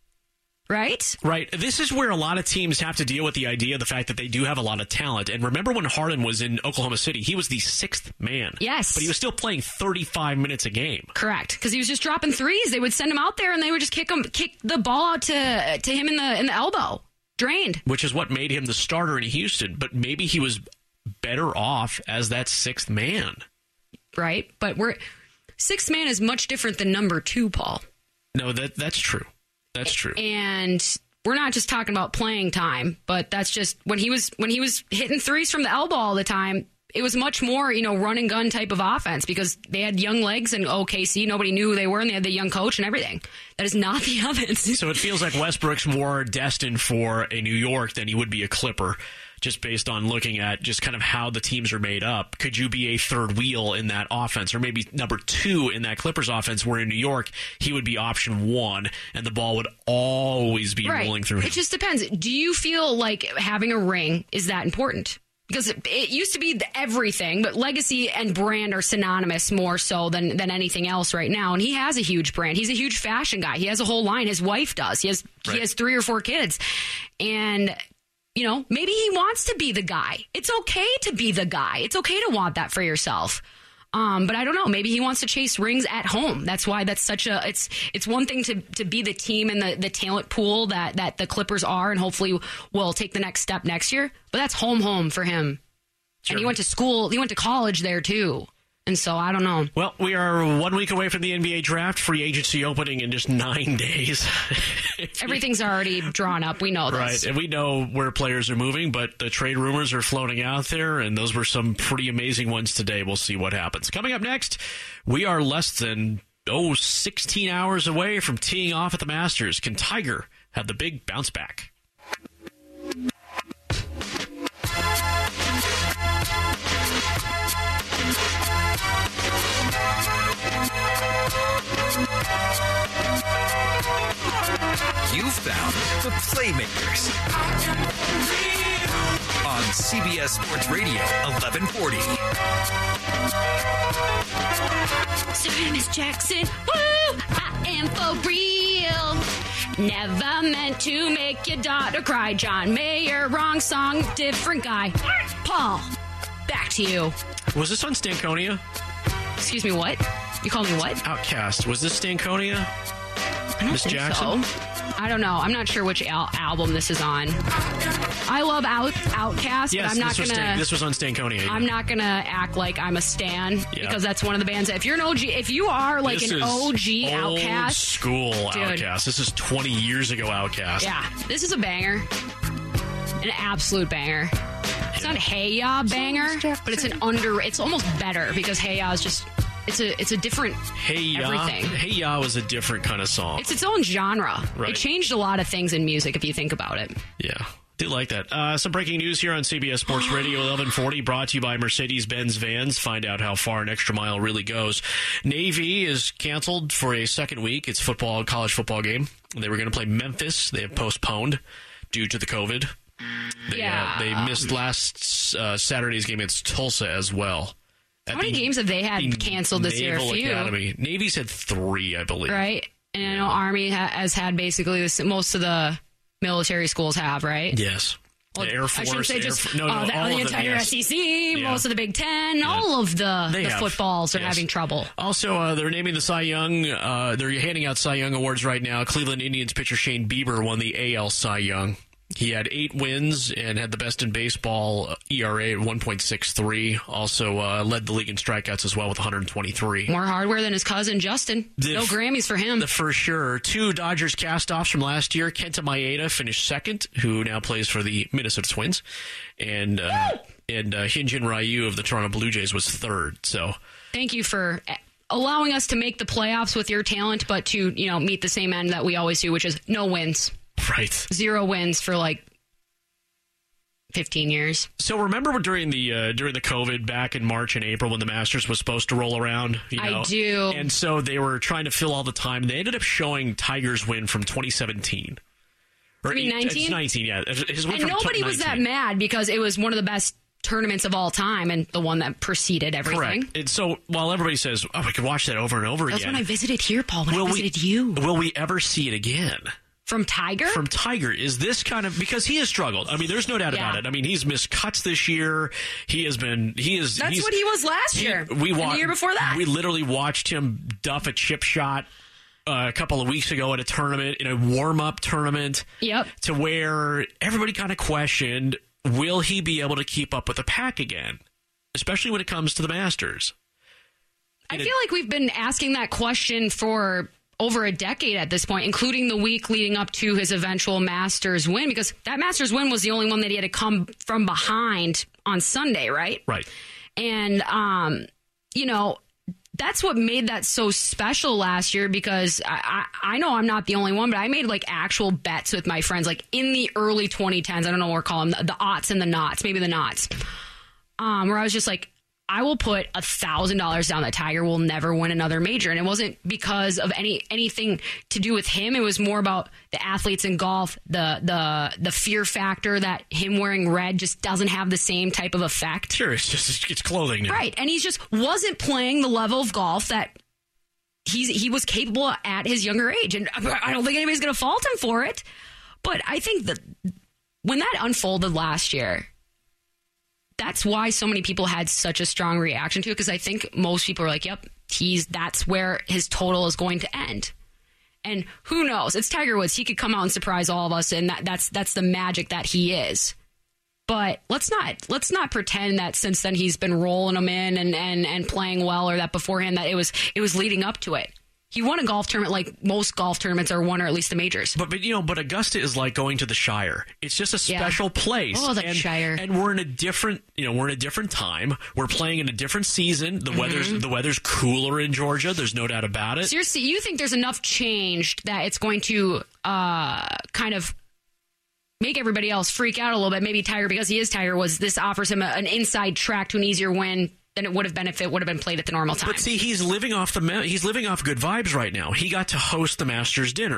Right? Right. This is where a lot of teams have to deal with the idea of the fact that they do have a lot of talent. And remember when Harden was in Oklahoma City, he was the sixth man. Yes. But he was still playing thirty-five minutes a game. Correct. Because he was just dropping threes. They would send him out there and they would just kick him, kick the ball out to to him in the in the elbow. Drained. Which is what made him the starter in Houston. But maybe he was better off as that sixth man. Right. But we're sixth man is much different than number two, Paul. No, that that's true. That's true. And we're not just talking about playing time, but that's just when he was when he was hitting threes from the elbow all the time. It was much more, you know, run and gun type of offense, because they had young legs in O K C. Nobody knew who they were, and they had the young coach and everything. That is not the Ovens. So it feels like Westbrook's more destined for a New York than he would be a Clipper, just based on looking at just kind of how the teams are made up. Could you be a third wheel in that offense, or maybe number two in that Clippers offense, where in New York he would be option one and the ball would always be Right. rolling through him? It just depends. Do you feel like having a ring is that important? Because it, it used to be the everything, but legacy and brand are synonymous more so than, than anything else right now. And he has a huge brand. He's a huge fashion guy. He has a whole line. His wife does. He has Right. he has three or four kids. And, you know, maybe he wants to be the guy. It's okay to be the guy. It's okay to want that for yourself. Um, but I don't know. Maybe he wants to chase rings at home. That's why that's such a. It's it's one thing to, to be the team and the, the talent pool that, that the Clippers are, and hopefully will take the next step next year. But that's home home for him. Sure. And he went to school. He went to college there too. And so I don't know. Well, we are one week away from the N B A draft, free agency opening in just nine days. Everything's already drawn up. We know this. Right, and we know where players are moving, but the trade rumors are floating out there, and those were some pretty amazing ones today. We'll see what happens. Coming up next, we are less than, oh, sixteen hours away from teeing off at the Masters. Can Tiger have the big bounce back? you found the Playmakers on C B S Sports Radio eleven forty. Sorry, Miss Jackson. Woo! I am for real. Never meant to make your daughter cry. John Mayer, wrong song, different guy. Paul, back to you. Was this on Stankonia? Excuse me, what? You call me what? Outcast. Was this Stankonia? I don't Miss think Jackson? so. I don't know. I'm not sure which al- album this is on. I love Out Outcast, Yes, but I'm not this, was gonna. Stan- this was on Stankonia. yeah. I'm not gonna act like I'm a stan because that's one of the bands. That, if you're an O G, if you are like This an is O G old Outcast, school Dude. Outcast. This is twenty years ago Outcast. yeah, this is a banger, an absolute banger. It's not Hey Ya banger, but it's an under. It's almost better because Hey Ya is just. It's a it's a different Hey Ya. everything. Hey Ya was a different kind of song. It's its own genre. Right. It changed a lot of things in music if you think about it. Yeah. Do like that. Uh, some breaking news here on C B S Sports Radio eleven forty, brought to you by Mercedes-Benz Vans. Find out how far an extra mile really goes. Navy is canceled for a second week. It's football, college football game. They were going to play Memphis. They have postponed due to the COVID. They, Yeah. uh, they missed last uh, Saturday's game against Tulsa as well. At How many the- games have they had the canceled this year? A Naval few, Academy. Navy's had three, I believe. right? And I know Army ha- has had basically this, most of the military schools have, right? Yes. Well, the Air Force. I shouldn't say Air just Fo- no, no, uh, the, all the of them, entire yes. S E C, Yeah. most of the Big Ten, all of the, They the have. footballs are Yes. having trouble. Also, uh, they're naming the Cy Young. Uh, they're handing out Cy Young awards right now. Cleveland Indians pitcher Shane Bieber won the A L Cy Young. He had eight wins and had the best in baseball E R A at one point six three. Also uh, led the league in strikeouts as well with one hundred twenty-three. More hardware than his cousin Justin. The no f- Grammys for him. The for sure. Two Dodgers cast-offs from last year. Kenta Maeda finished second, who now plays for the Minnesota Twins. And uh, and uh, Hyunjin Ryu of the Toronto Blue Jays was third. So Thank you for uh, allowing us to make the playoffs with your talent, but to you know meet the same end that we always do, which is no wins. Right. Zero wins for like fifteen years. So remember during the uh, during the COVID back in March and April when the Masters was supposed to roll around? You know? I do. And so they were trying to fill all the time. They ended up showing Tiger's win from twenty seventeen. Or You mean eight- nineteen? It's nineteen, yeah. His win And from nobody was that nineteen. mad because it was one of the best tournaments of all time and the one that preceded everything. Correct. And so while everybody says, oh, we could watch that over and over That's again. when I visited here, Paul, when will I visited you. Will we ever see it again? From Tiger? From Tiger, is this kind of because he has struggled? I mean, there's no doubt Yeah. about it. I mean, he's missed cuts this year. He has been. He is. That's he's, what he was last he- year. We and wa- the year before that. We literally watched him duff a chip shot uh, a couple of weeks ago at a tournament, in a warm up tournament. Yep. To where everybody kind of questioned, will he be able to keep up with the pack again, especially when it comes to the Masters? I feel like we've been asking that question for over a decade at this point, including the week leading up to his eventual Masters win, because that Masters win was the only one that he had to come from behind on Sunday, right? Right. And, um, you know, that's what made that so special last year because I, I, I know I'm not the only one, but I made like actual bets with my friends, like in the early twenty tens. I don't know what we're calling them, the, the aughts and the knots, maybe the knots, um, where I was just like, I will put a thousand dollars down that Tiger will never win another major. And it wasn't because of any anything to do with him. It was more about the athletes in golf, the the the fear factor that him wearing red just doesn't have the same type of effect. Sure, it's just it's clothing now. Right. And he just wasn't playing the level of golf that he's he was capable at his younger age. And I don't think anybody's gonna fault him for it. But I think that when that unfolded last year, that's why so many people had such a strong reaction to it, because I think most people are like, yep, he's that's where his total is going to end. And who knows? It's Tiger Woods. He could come out and surprise all of us, and that, that's that's the magic that he is. But let's not let's not pretend that since then he's been rolling them in and, and, and playing well, or that beforehand that it was it was leading up to it. He won a golf tournament like most golf tournaments are won, or at least the majors. But, but you know, but Augusta is like going to the Shire. It's just a Yeah. special place. Oh, the and, Shire. And we're in a different, you know, we're in a different time. We're playing in a different season. The Mm-hmm. weather's the weather's cooler in Georgia. There's no doubt about it. So you're, you think there's enough changed that it's going to uh, kind of make everybody else freak out a little bit? Maybe Tiger, because he is Tiger, was this offers him a, an inside track to an easier win than it would have been if it would have been played at the normal time. But see, he's living off the ma- he's living off good vibes right now. He got to host the Masters dinner.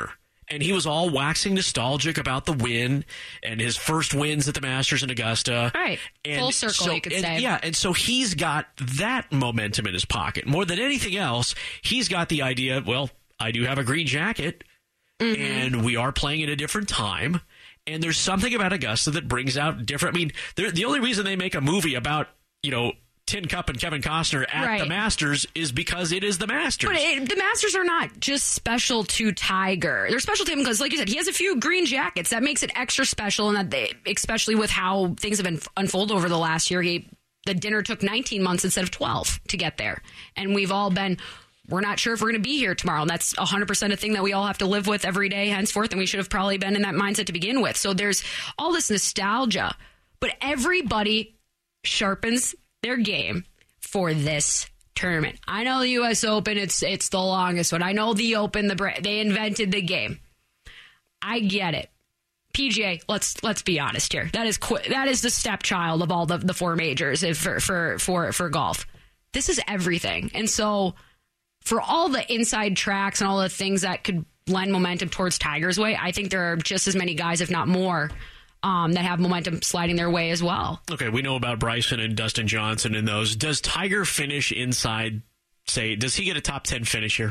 And he was all waxing nostalgic about the win and his first wins at the Masters in Augusta. Right. And full circle, so, you could and, say. Yeah, and so he's got that momentum in his pocket. More than anything else, he's got the idea, well, I do have a green jacket, mm-hmm. and we are playing at a different time. And there's something about Augusta that brings out different. I mean, the only reason they make a movie about, you know, Tin Cup and Kevin Costner at right. the Masters is because it is the Masters. But it, the Masters are not just special to Tiger. They're special to him because, like you said, he has a few green jackets. That makes it extra special, and that they, especially with how things have been unfolded over the last year. He, the dinner took nineteen months instead of twelve to get there. And we've all been, we're not sure if we're going to be here tomorrow. And that's one hundred percent a thing that we all have to live with every day henceforth. And we should have probably been in that mindset to begin with. So there's all this nostalgia. But everybody sharpens their game for this tournament. I know the U S Open, it's it's the longest one. I know the Open, the they invented the game. I get it. P G A, let's let's be honest here. That is qu- that is the stepchild of all the, the four majors for, for for for golf. This is everything. And so for all the inside tracks and all the things that could lend momentum towards Tiger's way, I think there are just as many guys, if not more, Um, that have momentum sliding their way as well. Okay, we know about Bryson and Dustin Johnson and those. Does Tiger finish inside, say, does he get a top ten finish here?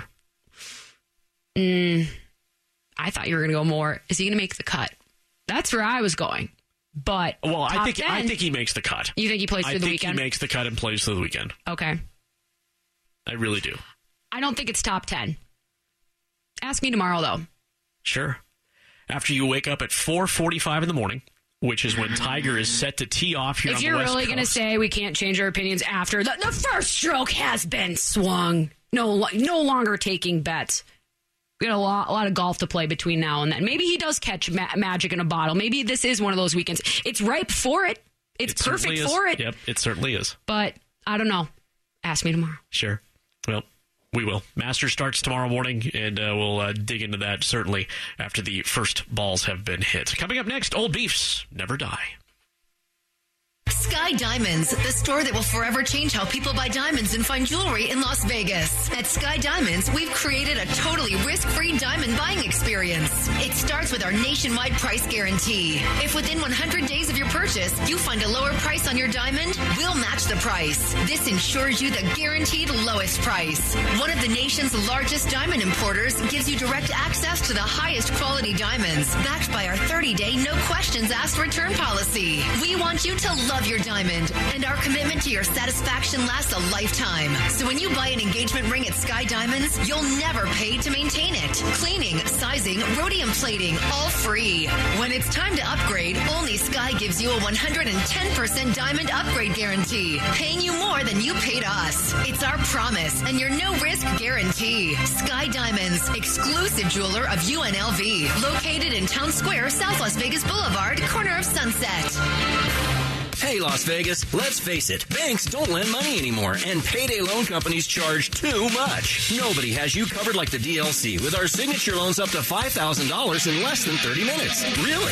Mm, I thought you were going to go more. Is he going to make the cut? That's where I was going. But well, I think ten, I think he makes the cut. You think he plays through I the think weekend? he makes the cut and plays through the weekend. Okay. I really do. I don't think it's top ten. Ask me tomorrow, though. Sure. After you wake up at four forty-five in the morning, which is when Tiger is set to tee off here if on the you're West really going to Coast. say we can't change our opinions after the, the first stroke has been swung, no no longer taking bets. We got a lot, a lot of golf to play between now and then. Maybe he does catch ma- magic in a bottle. Maybe this is one of those weekends. It's ripe for it. It's It perfect certainly for is. it. Yep, it certainly is. But I don't know. Ask me tomorrow. Sure. Well, we will. Masters starts tomorrow morning, and uh, we'll uh, dig into that certainly after the first balls have been hit. Coming up next, Old Beefs Never Die. Sky Diamonds, the store that will forever change how people buy diamonds and find jewelry in Las Vegas. At Sky Diamonds, we've created a totally risk-free diamond buying experience. It starts with our nationwide price guarantee. If within one hundred days of your purchase, you find a lower price on your diamond, we'll match the price. This ensures you the guaranteed lowest price. One of the nation's largest diamond importers gives you direct access to the highest quality diamonds, backed by our thirty-day no questions asked return policy. We want you to love your diamond, and our commitment to your satisfaction lasts a lifetime. So when you buy an engagement ring at Sky Diamonds, you'll never pay to maintain it. Cleaning, sizing, rhodium plating, all free. When it's time to upgrade, only Sky gives you a one hundred ten percent diamond upgrade guarantee, paying you more than you paid us. It's our promise and your no-risk guarantee. Sky Diamonds, exclusive jeweler of U N L V, located in Town Square, South Las Vegas Boulevard, corner of Sunset. Hey, Las Vegas, let's face it, banks don't lend money anymore, and payday loan companies charge too much. Nobody has you covered like the D L C with our signature loans up to five thousand dollars in less than thirty minutes. Really?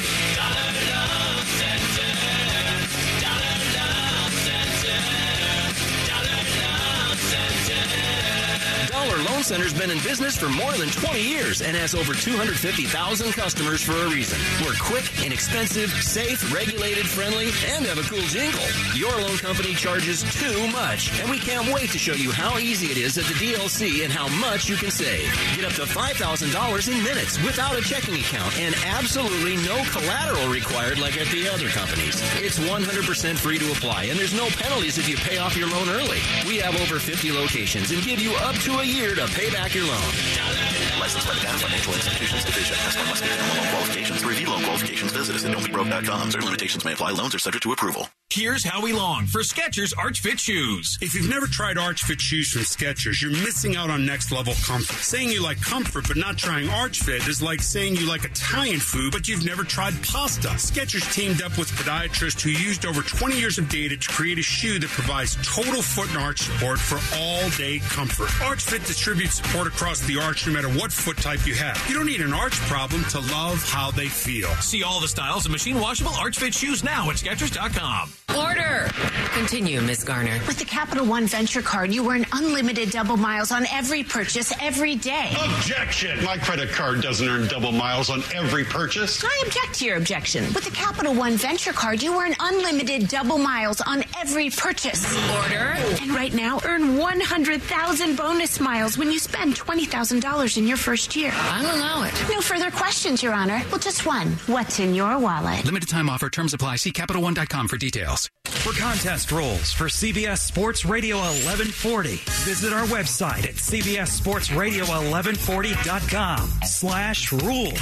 Dollar Loan Center's been in business for more than twenty years and has over two hundred fifty thousand customers for a reason. We're quick, inexpensive, safe, regulated, friendly, and have a cool jingle. Your loan company charges too much, and we can't wait to show you how easy it is at the D L C and how much you can save. Get up to five thousand dollars in minutes without a checking account and absolutely no collateral required like at the other companies. It's one hundred percent free to apply, and there's no penalties if you pay off your loan early. We have over fifty locations and give you up to a year to pay back your loan. Licensed by the Data Financial Institutions Division. Customer must meet minimum loan qualifications. To review loan qualifications, visit us at don't be broke dot com. Certain limitations may apply. Loans are subject to approval. Here's Howie Long for Skechers Arch Fit Shoes. If you've never tried Arch Fit shoes from Skechers, you're missing out on next level comfort. Saying you like comfort but not trying Arch Fit is like saying you like Italian food but you've never tried pasta. Skechers teamed up with podiatrists who used over twenty years of data to create a shoe that provides total foot and arch support for all day comfort. Arch Fit distributes support across the arch no matter what foot type you have. You don't need an arch problem to love how they feel. See all the styles of machine washable Arch Fit shoes now at Skechers dot com. Order. Continue, Miz Garner. With the Capital One Venture Card, you earn unlimited double miles on every purchase every day. Objection! My credit card doesn't earn double miles on every purchase. I object to your objection. With the Capital One Venture Card, you earn unlimited double miles on every purchase. Order. And right now, earn one hundred thousand bonus miles when you spend twenty thousand dollars in your first year. I'll allow it. No further questions, Your Honor. Well, just one. What's in your wallet? Limited time offer. Terms apply. See Capital One dot com for details. For contest rules for C B S Sports Radio eleven forty, visit our website at C B S Sports Radio eleven forty dot com slash rules.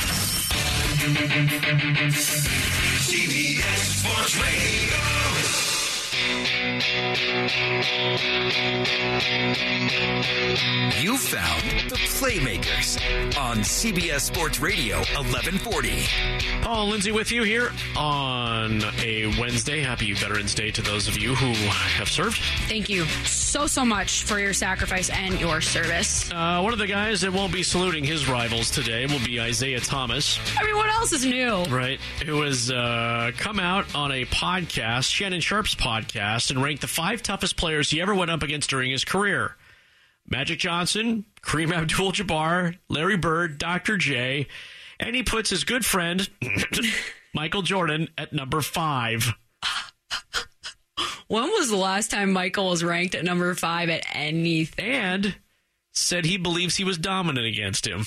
C B S Sports Radio. You found the Playmakers on C B S Sports Radio eleven forty. Paul and Lindsay with you here on a Wednesday. Happy Veterans Day to those of you who have served. Thank you so, so much for your sacrifice and your service. Uh, one of the guys that won't be saluting his rivals today will be Isaiah Thomas. I mean, what else is new? Right. Who has uh, come out on a podcast, Shannon Sharp's podcast, and ranked the five toughest players he ever went up against during his career. Magic Johnson, Kareem Abdul-Jabbar, Larry Bird, Doctor J, and he puts his good friend, Michael Jordan, at number five. When was the last time Michael was ranked at number five at anything? And said he believes he was dominant against him.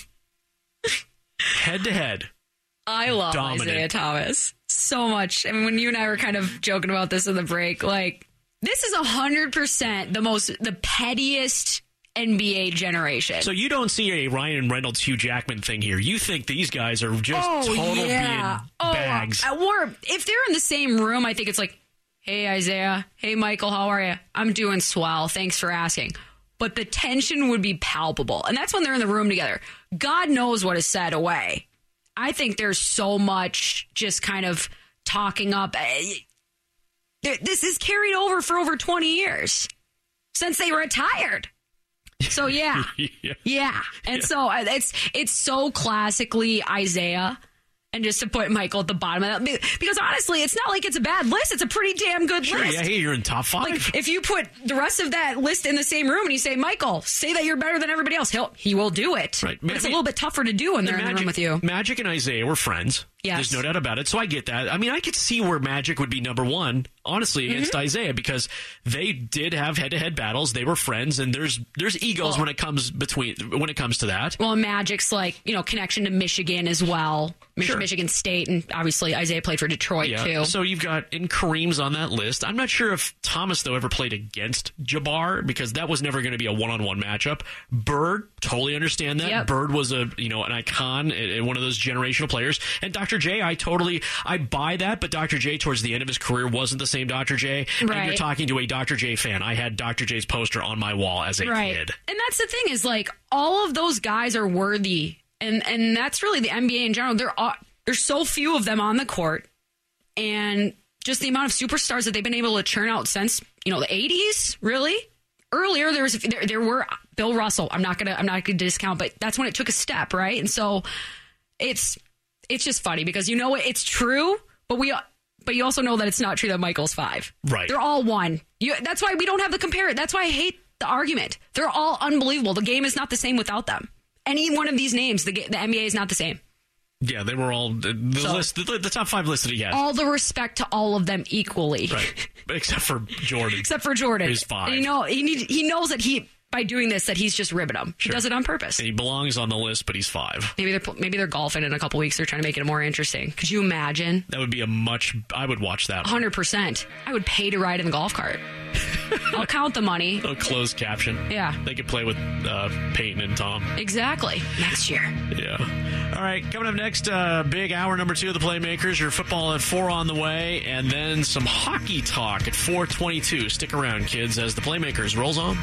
Head to head. I love Dominant. Isaiah Thomas so much. I mean, when you and I were kind of joking about this in the break, like, this is one hundred percent the most, the pettiest N B A generation. So you don't see a Ryan Reynolds, Hugh Jackman thing here. You think these guys are just oh, total yeah. being oh, bags. uh, Or if they're in the same room, I think it's like, hey, Isaiah. Hey, Michael, how are you? I'm doing swell. Thanks for asking. But the tension would be palpable. And that's when they're in the room together. God knows what is said away. I think there's so much just kind of talking up. This is carried over for over twenty years since they retired. So, yeah. yeah. Yeah. And yeah. so it's it's so classically Isaiah. And just to put Michael at the bottom of that. Because honestly, it's not like it's a bad list. It's a pretty damn good sure, list. Yeah, hey, you're in top five. Like, if you put the rest of that list in the same room and you say, Michael, say that you're better than everybody else, he'll, he will do it. Right. But it's a little bit tougher to do when they're Magic, in the room with you. Magic and Isaiah were friends. Yes. There's no doubt about it. So I get that. I mean, I could see where Magic would be number one, honestly, against mm-hmm. Isaiah, because they did have head-to-head battles. They were friends, and there's there's egos well, when it comes between when it comes to that. Well, Magic's like, you know, connection to Michigan as well. Mich- sure. Michigan State, and obviously Isaiah played for Detroit, yeah. too. So you've got, and Kareem's on that list. I'm not sure if Thomas, though, ever played against Jabbar, because that was never going to be a one-on-one matchup. Bird, totally understand that. Yep. Bird was a, you know, an icon, one of those generational players. And Doctor J, I totally, I buy that, but Doctor J towards the end of his career wasn't the same Doctor J. Right. And you're talking to a Doctor J fan. I had Doctor J's poster on my wall as a right. kid. And that's the thing is, like, all of those guys are worthy. And and that's really the N B A in general. There are there's so few of them on the court, and just the amount of superstars that they've been able to churn out since, you know, the eighties, really. Earlier there was there, there were Bill Russell. I'm not gonna I'm not gonna discount, but that's when it took a step, right? And so it's it's just funny because you know it's true, but we but you also know that it's not true that Michael's five. Right. They're all one. You, that's why we don't have the compare. That's why I hate the argument. They're all unbelievable. The game is not the same without them. Any one of these names, the the N B A is not the same. Yeah, they were all the, the so, list, the, the top five list that he had. All the respect to all of them equally, right? Except for Jordan. Except for Jordan, who's five. And you know, he need, he knows that he by doing this that he's just ribbing them. Sure. He does it on purpose. And he belongs on the list, but he's five. Maybe they're maybe they're golfing in a couple weeks. They're trying to make it more interesting. Could you imagine? That would be a much. I would watch that. one hundred percent. I would pay to ride in the golf cart. I'll count the money. A closed caption. Yeah. They could play with uh, Peyton and Tom. Exactly. Next year. Yeah. All right. Coming up next, uh, big hour number two of the Playmakers. Your football at four on the way, and then some hockey talk at four twenty-two. Stick around, kids, as the Playmakers rolls on.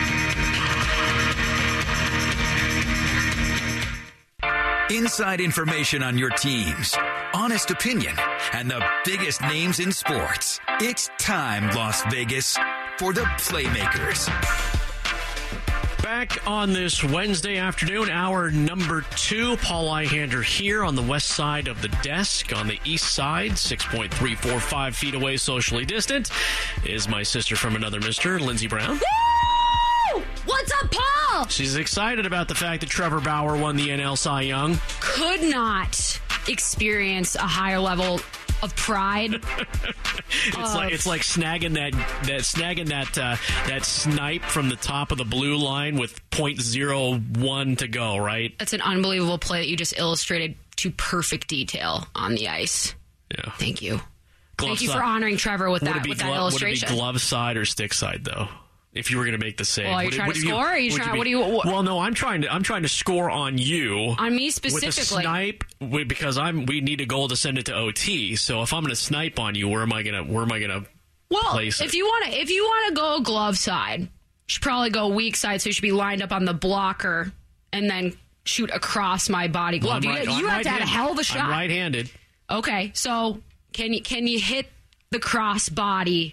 Inside information on your teams, honest opinion, and the biggest names in sports. It's time, Las Vegas, for the Playmakers. back on this Wednesday afternoon, hour number two. Paul Ihander here on the west side of the desk. On the east side, six point three four five feet away, socially distant, is my sister from another mister, Lindsey Brown. Woo! What's up, Paul? She's excited about the fact that Trevor Bauer won the N L Cy Young. Could not experience a higher level of pride. It's of, like it's like snagging that that snagging that uh, that snipe from the top of the blue line with point zero one to go. Right. That's an unbelievable play that you just illustrated to perfect detail on the ice. Yeah. Thank you. Glove Thank you side. for honoring Trevor with Would that it be with glo- that illustration. Would it be glove side or stick side though? If you were going to make the save, Well, are you Would it- trying would to score? Or are you would trying? be- What do you? What, Well, no, I'm trying to. I'm trying to score on you. On me With a specifically. snipe, we- because I'm. We need a goal to send it to O T. So if I'm going to snipe on you, where am I going to? Where am I going to Well, place it? if you want to, if you want to go glove side, you should probably go weak side. So you should be lined up on the blocker and then shoot across my body glove. Well, I'm you right- you I'm have to have a right-handed. hell of a shot. I'm right-handed. Okay, so can you can you hit the cross body,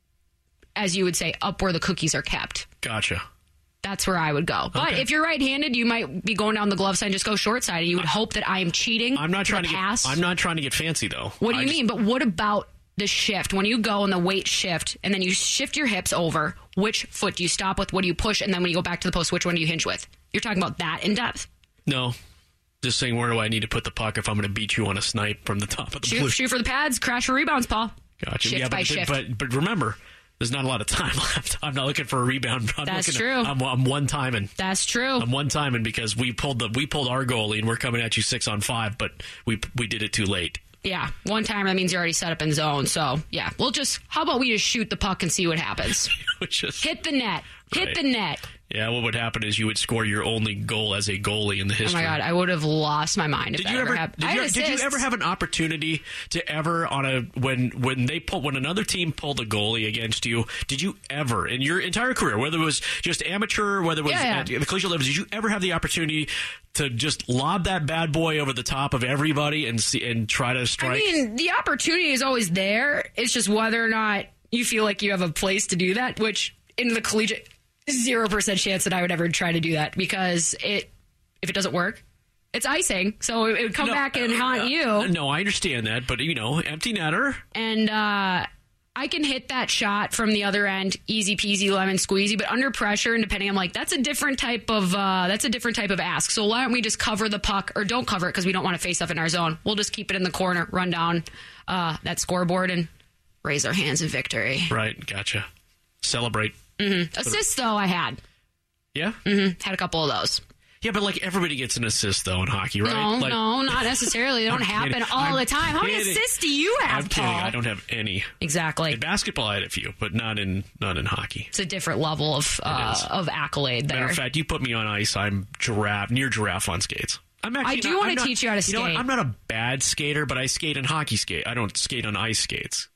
as you would say, up where the cookies are kept? Gotcha. That's where I would go. But Okay. if you're right-handed, you might be going down the glove side and just go short side. And you would hope that I am cheating. I'm not trying the to pass. get. I'm not trying to get fancy though. What do I you just- mean? But what about the shift? When you go in the weight shift and then you shift your hips over, which foot do you stop with? What do you push? And then when you go back to the post, which one do you hinge with? You're talking about that in depth. No. Just saying, where do I need to put the puck if I'm going to beat you on a snipe from the top of the Shoot, blue? shoot for the pads, crash for rebounds, Paul. Gotcha. Shift yeah, by but, shift. but but remember, there's not a lot of time left. I'm not looking for a rebound. I'm That's looking true. At, I'm, I'm one timing. That's true. I'm one timing because we pulled the we pulled our goalie and we're coming at you six on five, but we we did it too late. Yeah, one timer, that means you're already set up in zone. So, yeah, we'll just, how about we just shoot the puck and see what happens? just, Hit the net. Hit Right. the net. Yeah, what would happen is you would score your only goal as a goalie in the Oh, history. my God, I would have lost my mind if Did that you ever ever? happened. Did I you, had did you assists. ever have an opportunity to ever on a when when they pull when another team pulled a goalie against you? Did you ever in your entire career, whether it was just amateur, whether it was Yeah, yeah. at the collegiate level, did you ever have the opportunity to just lob that bad boy over the top of everybody and see and try to strike? I mean, the opportunity is always there. It's just whether or not you feel like you have a place to do that, which in the collegiate, zero percent chance that I would ever try to do that because it, if it doesn't work, it's icing. So it would come No, back and uh, haunt you. No, I understand that, but you know, empty netter. And uh, I can hit that shot from the other end, easy peasy, lemon squeezy. But under pressure and depending, I'm like, that's a different type of uh, that's a different type of ask. So why don't we just cover the puck or don't cover it because we don't want to face up in our zone? We'll just keep it in the corner, run down uh, that scoreboard, and raise our hands in victory. Right, gotcha. Celebrate. Mm-hmm. Assists though, I had. Yeah, mm-hmm. Had a couple of those. Yeah, but like everybody gets an assist though in hockey, right? No, like, no, not necessarily. They don't I'm happen kidding. all I'm the time. How many kidding. assists do you have, I'm kidding. Paul? I don't have any. Exactly. In basketball, I had a few, but not in not in hockey. It's a different level of uh, is. of accolade there. Matter of fact, you put me on ice, I'm giraffe near giraffe on skates. I'm actually I do not- wanna I'm not- teach you how to You know what? skate. I'm not a bad skater, but I skate in hockey skate. I don't skate on ice skates.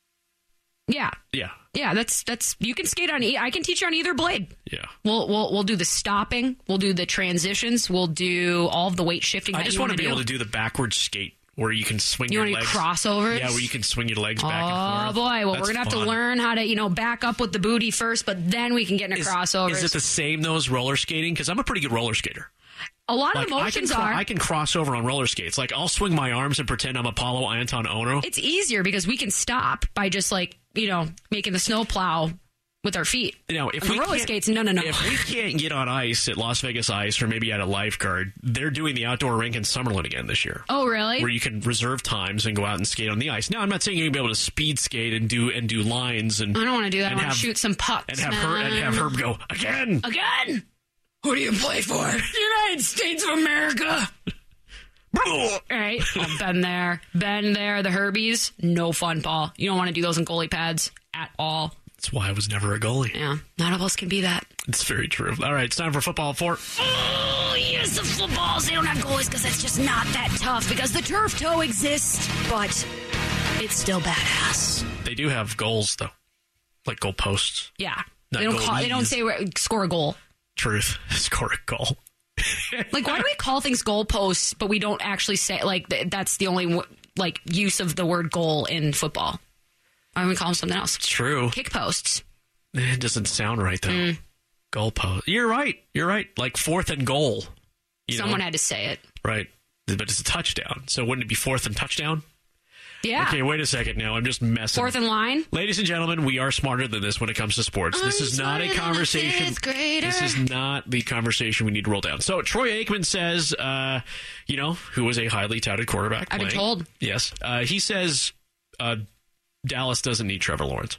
Yeah. Yeah, Yeah, that's that's you can skate on. E- I can teach you on either blade. yeah. We'll we'll we'll do the stopping. We'll do the transitions. We'll do all of the weight shifting. I that just you want to wanna be do. able to do the backwards skate where you can swing You your wanna do legs. crossovers? Yeah, where you can swing your legs back Oh and forth. boy! Well, That's we're gonna have fun. to learn how to you know back up with the booty first, but then we can get into Is, crossovers. is it the same though as roller skating? Because I'm a pretty good roller skater. a lot Like, of motions I can, cro- are. I can cross over on roller skates. Like I'll swing my arms and pretend I'm Apollo Anton Ono. It's easier because we can stop by just like you know making the snow plow with our feet. You know, if On we the roller can't- skates, no, no, no. If we can't get on ice at Las Vegas Ice or maybe at a lifeguard, they're doing the outdoor rink in Summerlin again this year. Oh, really? Where you can reserve times and go out and skate on the ice. Now, I'm not saying you're gonna be able to speed skate and do and do lines and I don't want to do that. I and want have- to shoot some pucks. and have her and man. have Herb go again. Again? Who do you play for? United States of America. All right. I've been there. Been there. The Herbies. No fun, Paul. You don't want to do those in goalie pads at all. That's why I was never a goalie. Yeah. None of us can be that. It's very true. All right, it's time for football four. Oh, yes, the footballs. They don't have goalies because it's just not that tough because the turf toe exists, but it's still badass. They do have goals though, like goal posts. Yeah. Not They don't call, they don't goalies. say we're- score a goal. Truth, score a goal. Like, why do we call things goalposts, but we don't actually say, like, th- that's the only, w- like, use of the word goal in football? Why don't we call them something else? It's true. Kick posts. It doesn't sound right though. Mm. Goalpost. You're right. You're right. Like fourth and goal. You Someone know? had to say it. Right. But it's a touchdown. So wouldn't it be fourth and touchdown? Yeah. Okay, wait a second now. I'm just messing. Fourth in line? Ladies and gentlemen, we are smarter than this when it comes to sports. I'm this is not a conversation. A this is not the conversation we need to roll down. So Troy Aikman says, uh, you know, who was a highly touted quarterback. I've playing. been told. Yes. Uh, he says uh, Dallas doesn't need Trevor Lawrence.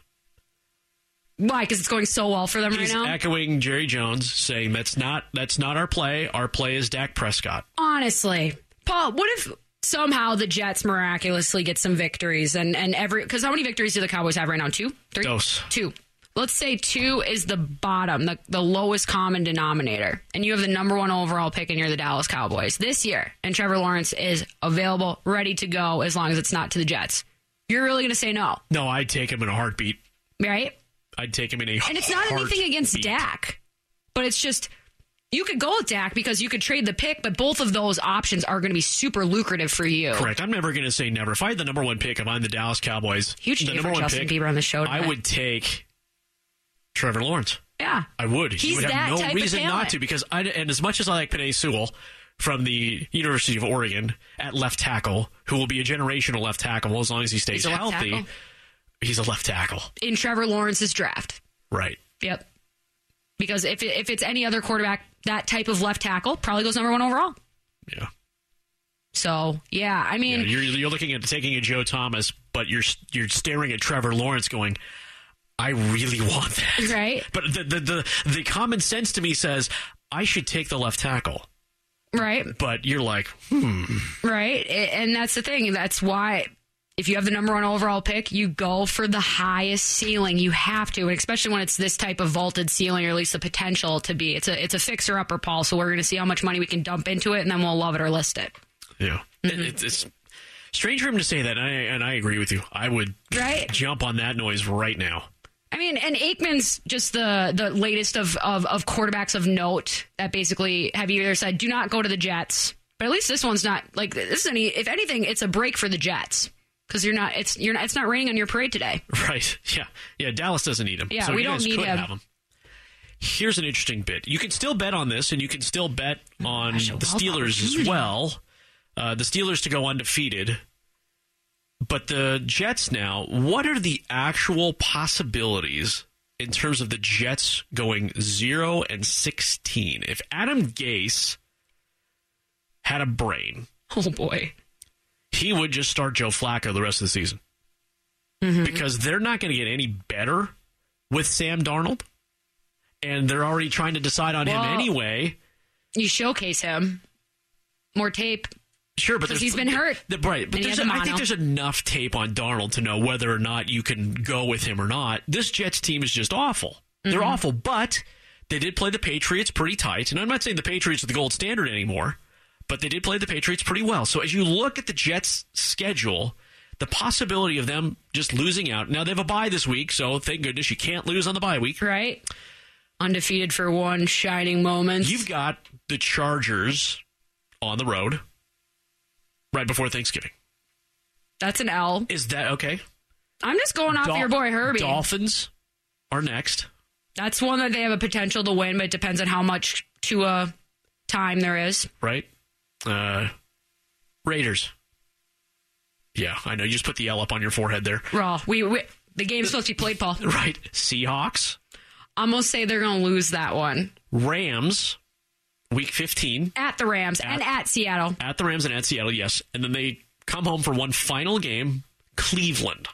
Why? Because it's going so well for them He's right now? echoing Jerry Jones, saying that's not that's not our play. Our play is Dak Prescott. Honestly. Paul, what if somehow the Jets miraculously get some victories and, and every, because how many victories do the Cowboys have right now? Two? Three? Dos. Two. Let's say two is the bottom, the, the lowest common denominator, and you have the number one overall pick and you're the Dallas Cowboys this year, and Trevor Lawrence is available, ready to go as long as it's not to the Jets. You're really going to say no? No, I'd take him in a heartbeat. Right? I'd take him in a And heartbeat. it's not anything against Dak, but it's just, you could go with Dak because you could trade the pick, but both of those options are going to be super lucrative for you. Correct. I'm never going to say never. If I had the number one pick, if I'm the Dallas Cowboys, Huge the day number for one Justin pick, Bieber on the show I today. would take Trevor Lawrence. Yeah. I would. He's you would that have no type of reason not talent. to, because I, and as much as I like Penei Sewell from the University of Oregon at left tackle, who will be a generational left tackle as long as he stays He's a left healthy, tackle. he's a left tackle. In Trevor Lawrence's draft. Right. Yep. Because if it, if it's any other quarterback, that type of left tackle probably goes number one overall. Yeah. So, yeah, I mean... Yeah, you're, you're looking at taking a Joe Thomas, but you're you're staring at Trevor Lawrence going, I really want that. Right. But the, the, the, the common sense to me says, I should take the left tackle. Right. But you're like, hmm. Right. And that's the thing. That's why if you have the number one overall pick, you go for the highest ceiling. You have to, and especially when it's this type of vaulted ceiling, or at least the potential to be. It's a it's a fixer-upper, Paul, so we're going to see how much money we can dump into it, and then we'll love it or list it. Yeah. Mm-hmm. It, it's, it's strange for him to say that, and I, and I agree with you. I would right? jump on that noise right now. I mean, and Aikman's just the, the latest of, of, of quarterbacks of note that basically have either said, do not go to the Jets. But at least this one's not, like, this is any, if anything, it's a break for the Jets. Because you're not, it's you're not, it's not raining on your parade today. Right. Yeah. Yeah. Dallas doesn't need him. Yeah, so we you don't guys need could him. Have him. Here's an interesting bit. You can still bet on this, and you can still bet on Gosh, the a Steelers as opportunity. well. Uh, the Steelers to go undefeated. But the Jets now, what are the actual possibilities in terms of the Jets going zero and sixteen? If Adam Gase had a brain, oh boy, he would just start Joe Flacco the rest of the season. Mm-hmm. Because they're not going to get any better with Sam Darnold. And they're already trying to decide on Well, him anyway. You showcase him. More tape. Sure, but because there's- he's been hurt. the- right, but And he there's had a, the I think mono. there's enough tape on Darnold to know whether or not you can go with him or not. This Jets team is just awful. They're Mm-hmm. awful, but they did play the Patriots pretty tight. And I'm not saying the Patriots are the gold standard anymore, but they did play the Patriots pretty well. So as you look at the Jets' schedule, the possibility of them just losing out. Now, they have a bye this week, so thank goodness you can't lose on the bye week. Right. Undefeated for one shining moment. You've got the Chargers on the road right before Thanksgiving. That's an L. Is that okay? I'm just going off Dol- your boy Herbie. Dolphins are next. That's one that they have a potential to win, but it depends on how much to a time there is. Right? Uh, Raiders. Yeah, I know. You just put the L up on your forehead there. Raw. We, we the game's supposed to be played, Paul. Right. Seahawks. I'm gonna say they're gonna lose that one Rams. Week fifteen. at the Rams At- and at Seattle. At the Rams and at Seattle, yes. And then they come home for one final game, Cleveland.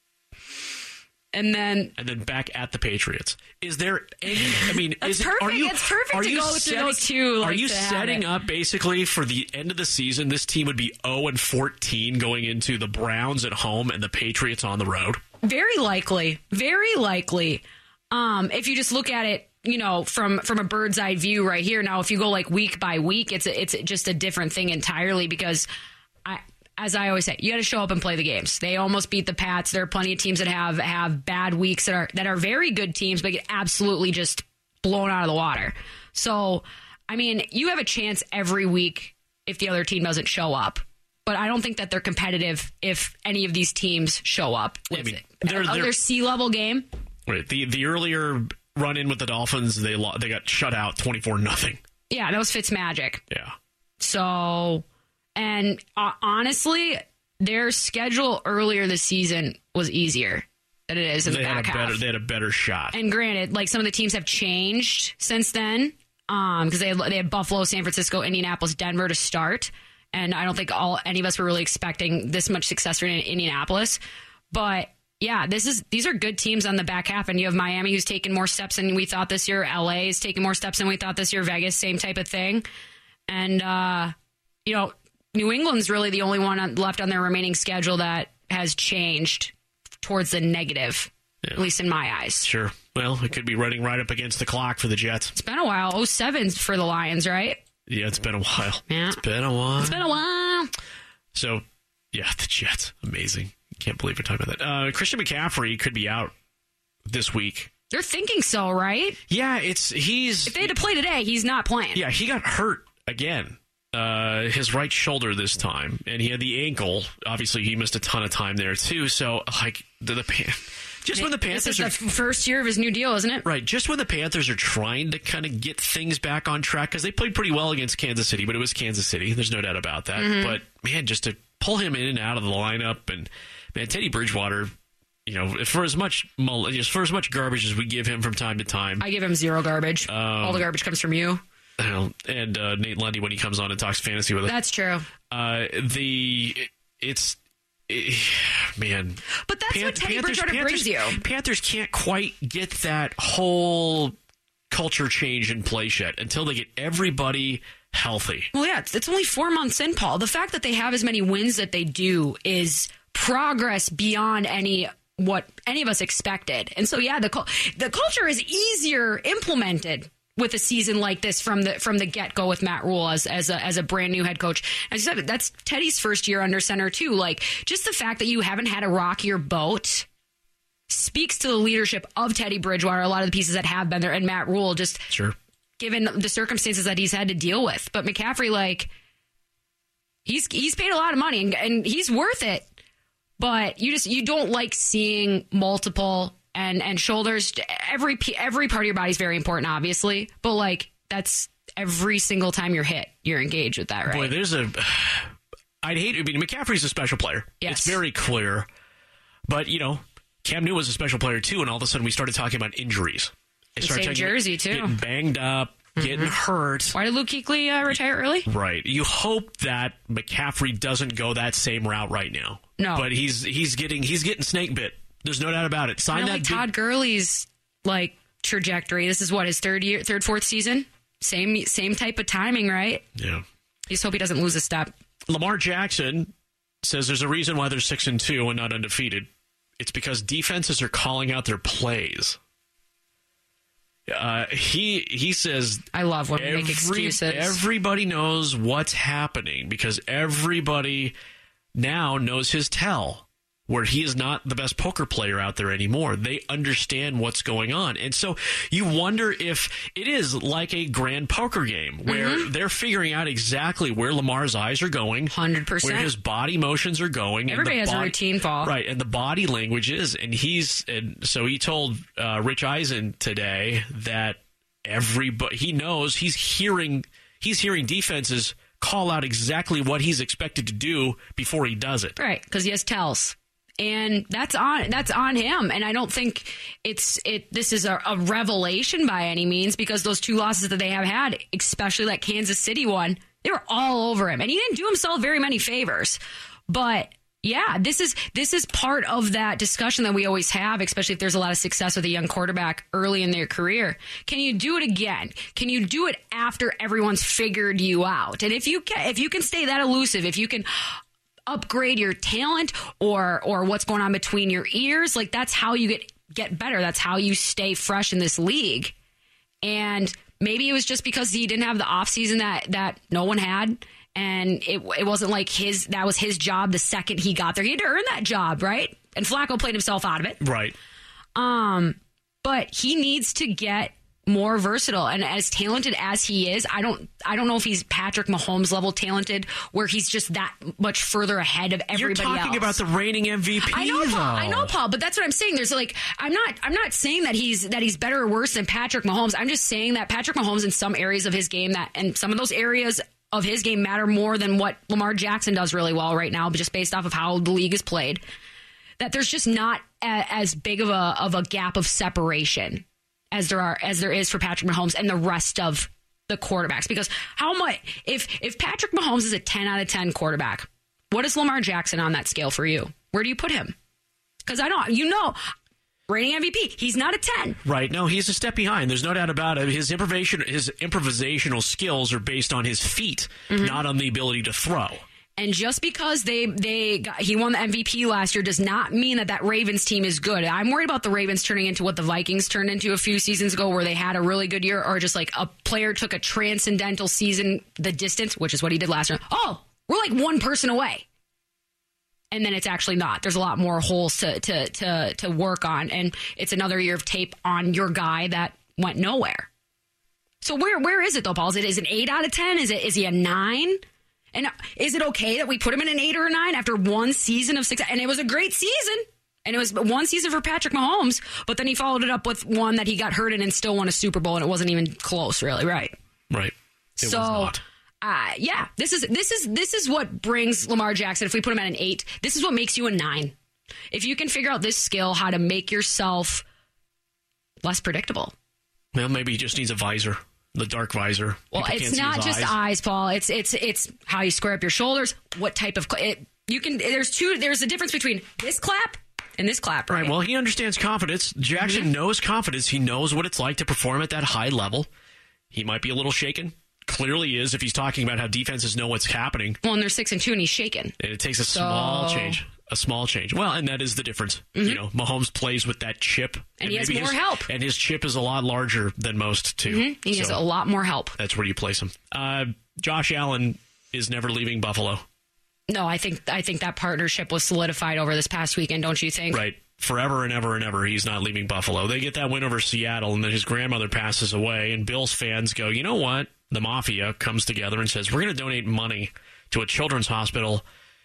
And then And then back at the Patriots. Is there any? I mean, That's is it, perfect. Are you, It's perfect are to you go through setting, those two, Are like, you to have setting it. up basically for the end of the season? This team would be zero and fourteen going into the Browns at home and the Patriots on the road. very likely, very likely. Um, if you just look at it, you know, from from a bird's eye view right here. Now, if you go like week by week, it's a, it's just a different thing entirely because I. As I always say, you got to show up and play the games. They almost beat the Pats. There are plenty of teams that have have bad weeks that are that are very good teams, but get absolutely just blown out of the water. So, I mean, you have a chance every week if the other team doesn't show up. But I don't think that they're competitive if any of these teams show up with I mean, it. they're- Other they're- sea level game. Right. The the earlier run in with the Dolphins, they lo- they got shut out twenty-four nothing. Yeah, that was Fitzmagic. Yeah. So, and uh, honestly, their schedule earlier this season was easier than it is in They the had back a better. half. They had a better shot. And granted, like some of the teams have changed since then, um, because they had, they had Buffalo, San Francisco, Indianapolis, Denver to start, and I don't think all any of us were really expecting this much success in Indianapolis. But yeah, this is these are good teams on the back half, and you have Miami who's taken more steps than we thought this year. L A is taking more steps than we thought this year. Vegas, same type of thing, and uh, you know, New England's really the only one left on their remaining schedule that has changed towards the negative. Yeah. At least in my eyes. Sure. Well, it could be running right up against the clock for the Jets. It's been a while. oh seven for the Lions, right? Yeah, it's been a while. Yeah. It's been a while. It's been a while. So, yeah, the Jets. Amazing. Can't believe we're talking about that. Uh, Christian McCaffrey could be out this week. They're thinking so, right? Yeah, it's he's... If they had to play today, he's not playing. Yeah, he got hurt again. Uh, his right shoulder this time, and he had the ankle. Obviously, he missed a ton of time there, too. So, like, the... the pan- Just when the Panthers this is are the first year of his new deal, isn't it? Right. Just when the Panthers are trying to kind of get things back on track, because they played pretty well against Kansas City, but it was Kansas City. There's no doubt about that. Mm-hmm. But man, just to pull him in and out of the lineup, and man, Teddy Bridgewater, you know, for as much for as much garbage as we give him from time to time, I give him zero garbage. Um, All the garbage comes from you. And uh, Nate Lundy when he comes on and talks fantasy with us. That's true. Uh, the it's. Man, but that's Pan- what Teddy Panthers, Bridgewater Panthers, brings you. Panthers can't quite get that whole culture change in place yet until they get everybody healthy. Well, yeah, it's, it's only four months in, Paul. The fact that they have as many wins that they do is progress beyond any what any of us expected. And so, yeah, the the culture is easier implemented with a season like this from the from the get-go with Matt Rule as as a, as a brand new head coach. As you said, that's Teddy's first year under center too. Like, just the fact that you haven't had a rockier boat speaks to the leadership of Teddy Bridgewater, a lot of the pieces that have been there, and Matt Rule, just sure. given the circumstances that he's had to deal with. But McCaffrey, like, he's he's paid a lot of money, and, and he's worth it. But you just you don't like seeing multiple And and shoulders, every every part of your body is very important, obviously. But, like, that's every single time you're hit, you're engaged with that, right? Boy, there's a... I'd hate... I mean, McCaffrey's a special player. Yes. It's very clear. But, you know, Cam Newton was a special player, too, and all of a sudden we started talking about injuries. The same jersey, too. Getting banged up, mm-hmm. getting hurt. Why did Luke Kuechly uh, retire early? Right. You hope that McCaffrey doesn't go that same route right now. No. But he's he's getting he's getting snake bit. There's no doubt about it. Sign that like big... Todd Gurley's like trajectory. This is what, his third year, third, fourth season? Same same type of timing, right? Yeah. You just hope he doesn't lose a step. Lamar Jackson says there's a reason why they're six and two and not undefeated. It's because defenses are calling out their plays. Uh, he he says I love when we every, make excuses. Everybody knows what's happening because everybody now knows his tell. Where he is not the best poker player out there anymore. They understand what's going on. And so you wonder if it is like a grand poker game where mm-hmm. they're figuring out exactly where Lamar's eyes are going. one hundred percent. Where his body motions are going. Everybody and the has body, a routine, Paul. Right, and the body language is. And he's and so he told uh, Rich Eisen today that everybody, he knows he's hearing he's hearing defenses call out exactly what he's expected to do before he does it. Right, because he has tells. And that's on that's on him. And I don't think it's it. This is a, a revelation by any means, because those two losses that they have had, especially that Kansas City one, they were all over him, and he didn't do himself very many favors. But yeah, this is this is part of that discussion that we always have, especially if there's a lot of success with a young quarterback early in their career. Can you do it again? Can you do it after everyone's figured you out? And if you can, if you can stay that elusive, if you can upgrade your talent or or what's going on between your ears, like, that's how you get get better. That's how you stay fresh in this league. And maybe it was just because he didn't have the offseason that that no one had, and it it wasn't like his that was his job the second he got there. He had to earn that job, right? And Flacco played himself out of it. Right. Um, but he needs to get more versatile. And as talented as he is, I don't I don't know if he's Patrick Mahomes level talented, where he's just that much further ahead of everybody else. You're talking else. about the reigning M V P, I know, though. Paul. I know, Paul, but that's what I'm saying. There's like I'm not I'm not saying that he's that he's better or worse than Patrick Mahomes. I'm just saying that Patrick Mahomes in some areas of his game that and some of those areas of his game matter more than what Lamar Jackson does really well right now, just based off of how the league is played. That there's just not a, as big of a of a gap of separation as there are as there is for Patrick Mahomes and the rest of the quarterbacks. Because how much if if Patrick Mahomes is a ten out of ten quarterback, what is Lamar Jackson on that scale for you? Where do you put him? Because I don't, you know, reigning M V P, he's not a ten. Right. No, he's a step behind. There's no doubt about it. His improvisation, his improvisational skills are based on his feet, mm-hmm. not on the ability to throw. And just because they they got, he won the M V P last year does not mean that that Ravens team is good. I'm worried about the Ravens turning into what the Vikings turned into a few seasons ago, where they had a really good year, or just like a player took a transcendental season the distance, which is what he did last year. Oh, we're like one person away. And then it's actually not. There's a lot more holes to to to to work on, and it's another year of tape on your guy that went nowhere. So where where is it though, Paul? Is it is it an eight out of ten? Is it is he a nine? And is it okay that we put him in an eight or a nine after one season of success? And it was a great season. And it was one season for Patrick Mahomes, but then he followed it up with one that he got hurt in and still won a Super Bowl, and it wasn't even close, really, right? Right. It so, was not. Uh, yeah, this is this is this is what brings Lamar Jackson. If we put him at an eight, this is what makes you a nine. If you can figure out this skill, how to make yourself less predictable. Well, maybe he just needs a visor. The dark visor. Well, People it's can't see not his just eyes. eyes, Paul. It's it's it's how you square up your shoulders. What type of it, you can? There's two. There's a difference between this clap and this clap. Right. Right. Well, he understands confidence. Jackson mm-hmm. knows confidence. He knows what it's like to perform at that high level. He might be a little shaken. Clearly is if he's talking about how defenses know what's happening. Well, and they're six and two, and he's shaken. And it takes a so... small change. A small change. Well, and that is the difference. Mm-hmm. You know, Mahomes plays with that chip. And, and he has more his, help. And his chip is a lot larger than most, too. Mm-hmm. He so has a lot more help. That's where you place him. Uh, Josh Allen is never leaving Buffalo. No, I think I think that partnership was solidified over this past weekend, don't you think? Right. Forever and ever and ever, he's not leaving Buffalo. They get that win over Seattle, and then his grandmother passes away, and Bills fans go, you know what? The Mafia comes together and says, we're going to donate money to a children's hospital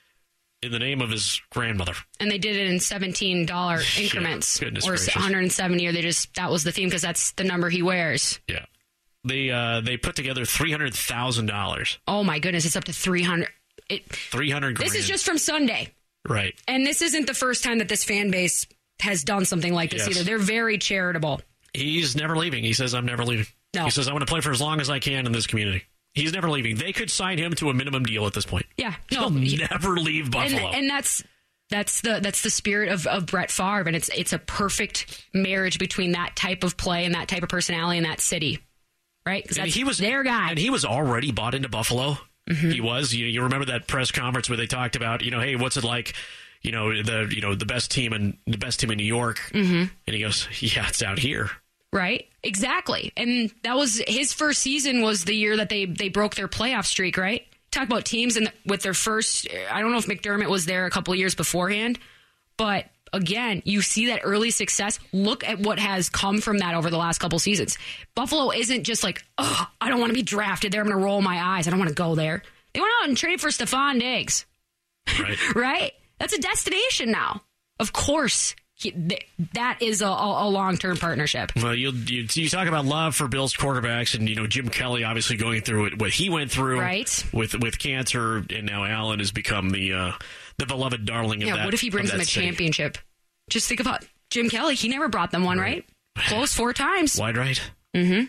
in the name of his grandmother. And they did it in seventeen dollars increments. Yeah, goodness or gracious. one hundred seventy, or they just, that was the theme because that's the number he wears. Yeah. They uh, they put together three hundred thousand dollars. Oh my goodness, it's up to three hundred. It, three hundred grand. This is just from Sunday. Right. And this isn't the first time that this fan base has done something like this yes. either. They're very charitable. He's never leaving. He says, I'm never leaving. No. He says, I want to play for as long as I can in this community. He's never leaving. They could sign him to a minimum deal at this point. Yeah. He'll No, he, never leave Buffalo. And, and that's that's the that's the spirit of, of Brett Favre, and it's it's a perfect marriage between that type of play and that type of personality in that city. Right? Because that's he was their guy. And he was already bought into Buffalo. Mm-hmm. He was. You, you remember that press conference where they talked about, you know, hey, what's it like, you know, the you know the best team in the best team in New York? Mm-hmm. And he goes, yeah, it's out here. Right, exactly, and that was his first season. Was the year that they they broke their playoff streak. Right, talk about teams and with their first. I don't know if McDermott was there a couple of years beforehand, but again, you see that early success. Look at what has come from that over the last couple seasons. Buffalo isn't just like, oh, I don't want to be drafted there. I'm going to roll my eyes. I don't want to go there. They went out and traded for Stephon Diggs. Right, right. That's a destination now. Of course. He, th- that is a, a long-term partnership. Well, you, you you talk about love for Bills quarterbacks, and you know Jim Kelly obviously going through it, what he went through, right, with with cancer, and now Allen has become the uh, the beloved darling of yeah, that. Yeah, what if he brings them a city. championship? Just think about Jim Kelly. He never brought them one, right? right? Close four times. Wide right. Mm-hmm.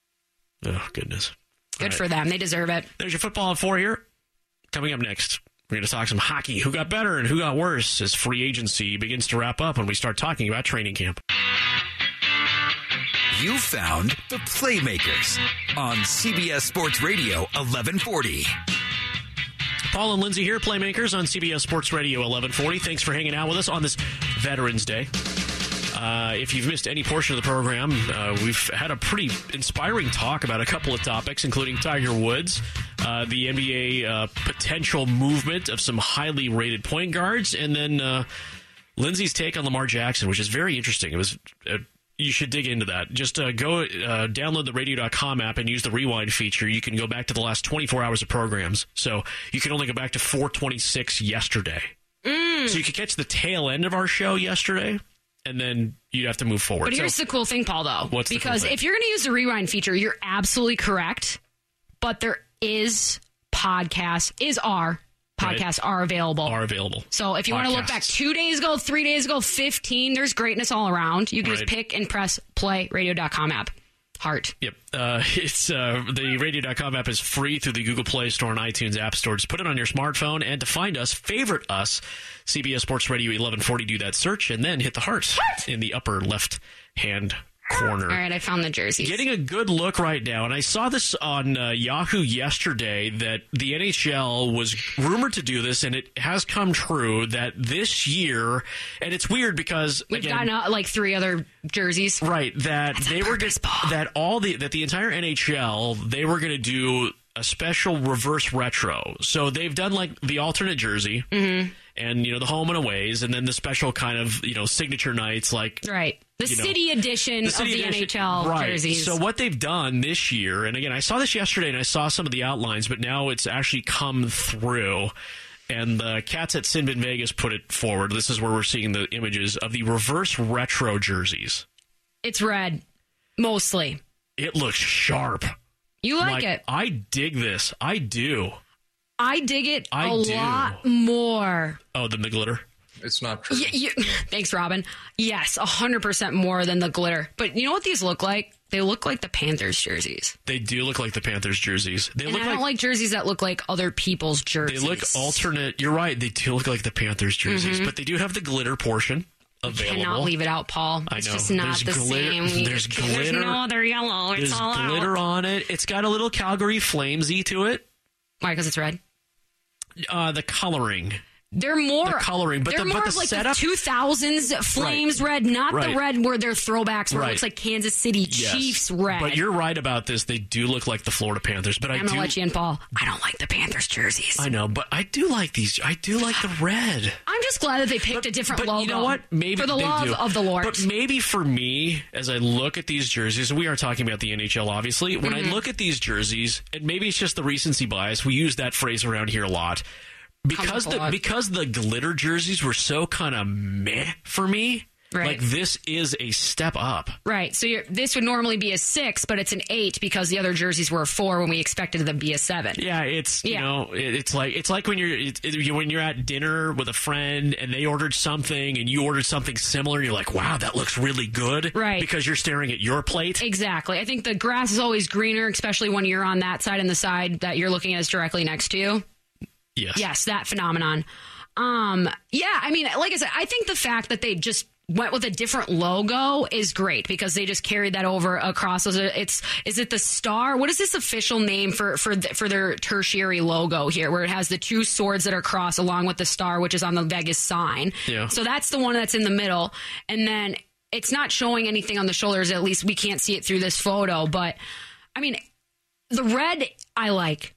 Oh goodness. Good right. for them. They deserve it. There's your football at four here. Coming up next, we're going to talk some hockey. Who got better and who got worse as free agency begins to wrap up when we start talking about training camp. You found the Playmakers on C B S Sports Radio eleven forty. Paul and Lindsay here, Playmakers on C B S Sports Radio eleven forty. Thanks for hanging out with us on this Veterans Day. Uh, if you've missed any portion of the program, uh, we've had a pretty inspiring talk about a couple of topics, including Tiger Woods, uh, the N B A uh, potential movement of some highly rated point guards, and then uh, Lindsay's take on Lamar Jackson, which is very interesting. It was, uh, You should dig into that. Just uh, go uh, download the radio dot com app and use the rewind feature. You can go back to the last twenty-four hours of programs. So you can only go back to four twenty-six yesterday. Mm. So you could catch the tail end of our show yesterday, and then you'd have to move forward. But here's so, the cool thing, Paul, though. What's the because cool thing? if you're going to use the rewind feature, you're absolutely correct. But there is podcasts, is our podcasts right. are available. Are available. So if you want to look back two days ago, three days ago, fifteen, there's greatness all around. You can right. just pick and press play radio dot com app. Heart. Yep. Uh, it's uh, the radio dot com app is free through the Google Play Store and iTunes App Store. Just put it on your smartphone, and to find us, favorite us, C B S Sports Radio eleven forty. Do that search, and then hit the heart, heart! in the upper left-hand corner. All right, I found the jerseys. Getting a good look right now, and I saw this on uh, Yahoo yesterday that the N H L was rumored to do this, and it has come true that this year, and it's weird because we've again, gotten uh, like three other jerseys, right? That That's they were just that all the that the entire N H L they were going to do a special reverse retro. So they've done like the alternate jersey. Mm-hmm. And, you know, the home and aways, and then the special kind of, you know, signature nights like... Right. The city know, edition the city of the edition, N H L right. jerseys. So what they've done this year, and again, I saw this yesterday, and I saw some of the outlines, but now it's actually come through. And the cats at Sinbin Vegas put it forward. This is where we're seeing the images of the reverse retro jerseys. It's red, mostly. It looks sharp. You like, like it. I dig this. I do. I dig it I a do. lot more. Oh, than the glitter? It's not true. Y- y- Thanks, Robin. Yes, one hundred percent more than the glitter. But you know what these look like? They look like the Panthers jerseys. They do look like the Panthers jerseys. They and look I don't like, like jerseys that look like other people's jerseys. They look alternate. You're right. They do look like the Panthers jerseys, mm-hmm. but they do have the glitter portion available. You cannot leave it out, Paul. It's I know. just not there's the glitter, same. There's glitter. There's no other yellow. It's there's all glitter out. on it. It's got a little Calgary Flamesy to it. Why? Because it's red? Uh, the coloring. They're more the coloring, but they're the, more but the like setup, the two thousands Flames right. red, not right. the red where they're throwbacks where right. it looks like Kansas City yes. Chiefs red. But you're right about this. They do look like the Florida Panthers. But I'm I gonna do let you in, Paul. I don't like the Panthers jerseys. I know, but I do like these. I do like the red. I'm just glad that they picked but, a different but logo. You know what? Maybe for the they love do. of the Lord. But maybe for me, as I look at these jerseys, and we are talking about the N H L, obviously. When mm-hmm. I look at these jerseys, and maybe it's just the recency bias. We use that phrase around here a lot. Because the because the glitter jerseys were so kind of meh for me, right. like this is a step up. Right. So you're, this would normally be a six, but it's an eight because the other jerseys were a four when we expected them to be a seven. Yeah, it's you yeah. know it, it's like it's like when you're it, it, when you're at dinner with a friend and they ordered something and you ordered something similar. You're like, wow, that looks really good, right? Because you're staring at your plate. Exactly. I think the grass is always greener, especially when you're on that side and the side that you're looking at is directly next to you. Yes. Yes, that phenomenon. Um, yeah, I mean, like I said, I think the fact that they just went with a different logo is great because they just carried that over across. It's is it the star? What is this official name for for for their tertiary logo here, where it has the two swords that are crossed along with the star, which is on the Vegas sign? Yeah. So that's the one that's in the middle, and then it's not showing anything on the shoulders. At least we can't see it through this photo. But I mean, the red I like.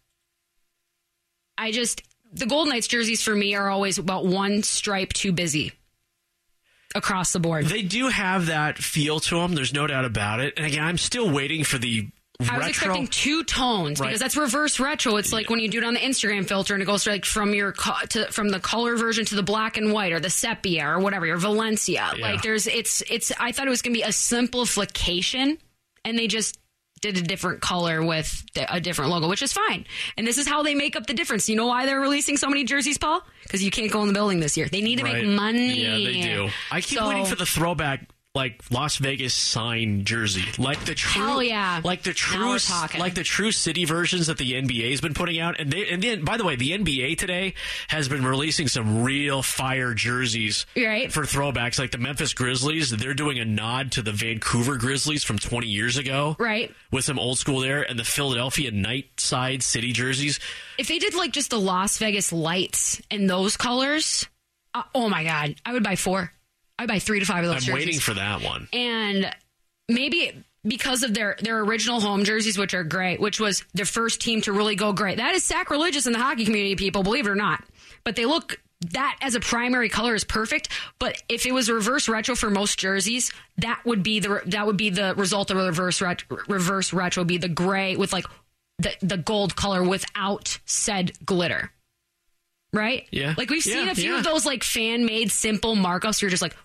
I just, the Golden Knights jerseys for me are always about one stripe too busy across the board. They do have that feel to them. There's no doubt about it. And again, I'm still waiting for the retro. I was expecting two tones right. because that's reverse retro. It's like yeah. when you do it on the Instagram filter and it goes like from your co- to from the color version to the black and white or the sepia or whatever, your Valencia. Yeah. Like there's, it's, it's, I thought it was going to be a simplification and they just did a different color with a different logo, which is fine. And this is how they make up the difference. You know why they're releasing so many jerseys, Paul? Because you can't go in the building this year. They need to right. make money. Yeah, they do. I keep so, waiting for the throwback, like Las Vegas sign jersey, like the true, hell yeah, like the true, like the true city versions that the N B A has been putting out. And they, and then, by the way, the N B A today has been releasing some real fire jerseys right. for throwbacks. Like the Memphis Grizzlies, they're doing a nod to the Vancouver Grizzlies from twenty years ago, right? With some old school there, and the Philadelphia Nightside City jerseys. If they did like just the Las Vegas lights in those colors, uh, oh my god, I would buy four. I buy three to five of those I'm jerseys. waiting for that one. And maybe because of their, their original home jerseys, which are great, which was their first team to really go great. That is sacrilegious in the hockey community, people, believe it or not. But they look that as a primary color is perfect. But if it was reverse retro for most jerseys, that would be the that would be the result of a reverse ret- reverse retro. Would be the gray with like the the gold color without said glitter. Right? Yeah. Like we've seen yeah, a few yeah. of those like fan made simple markups. You're just like,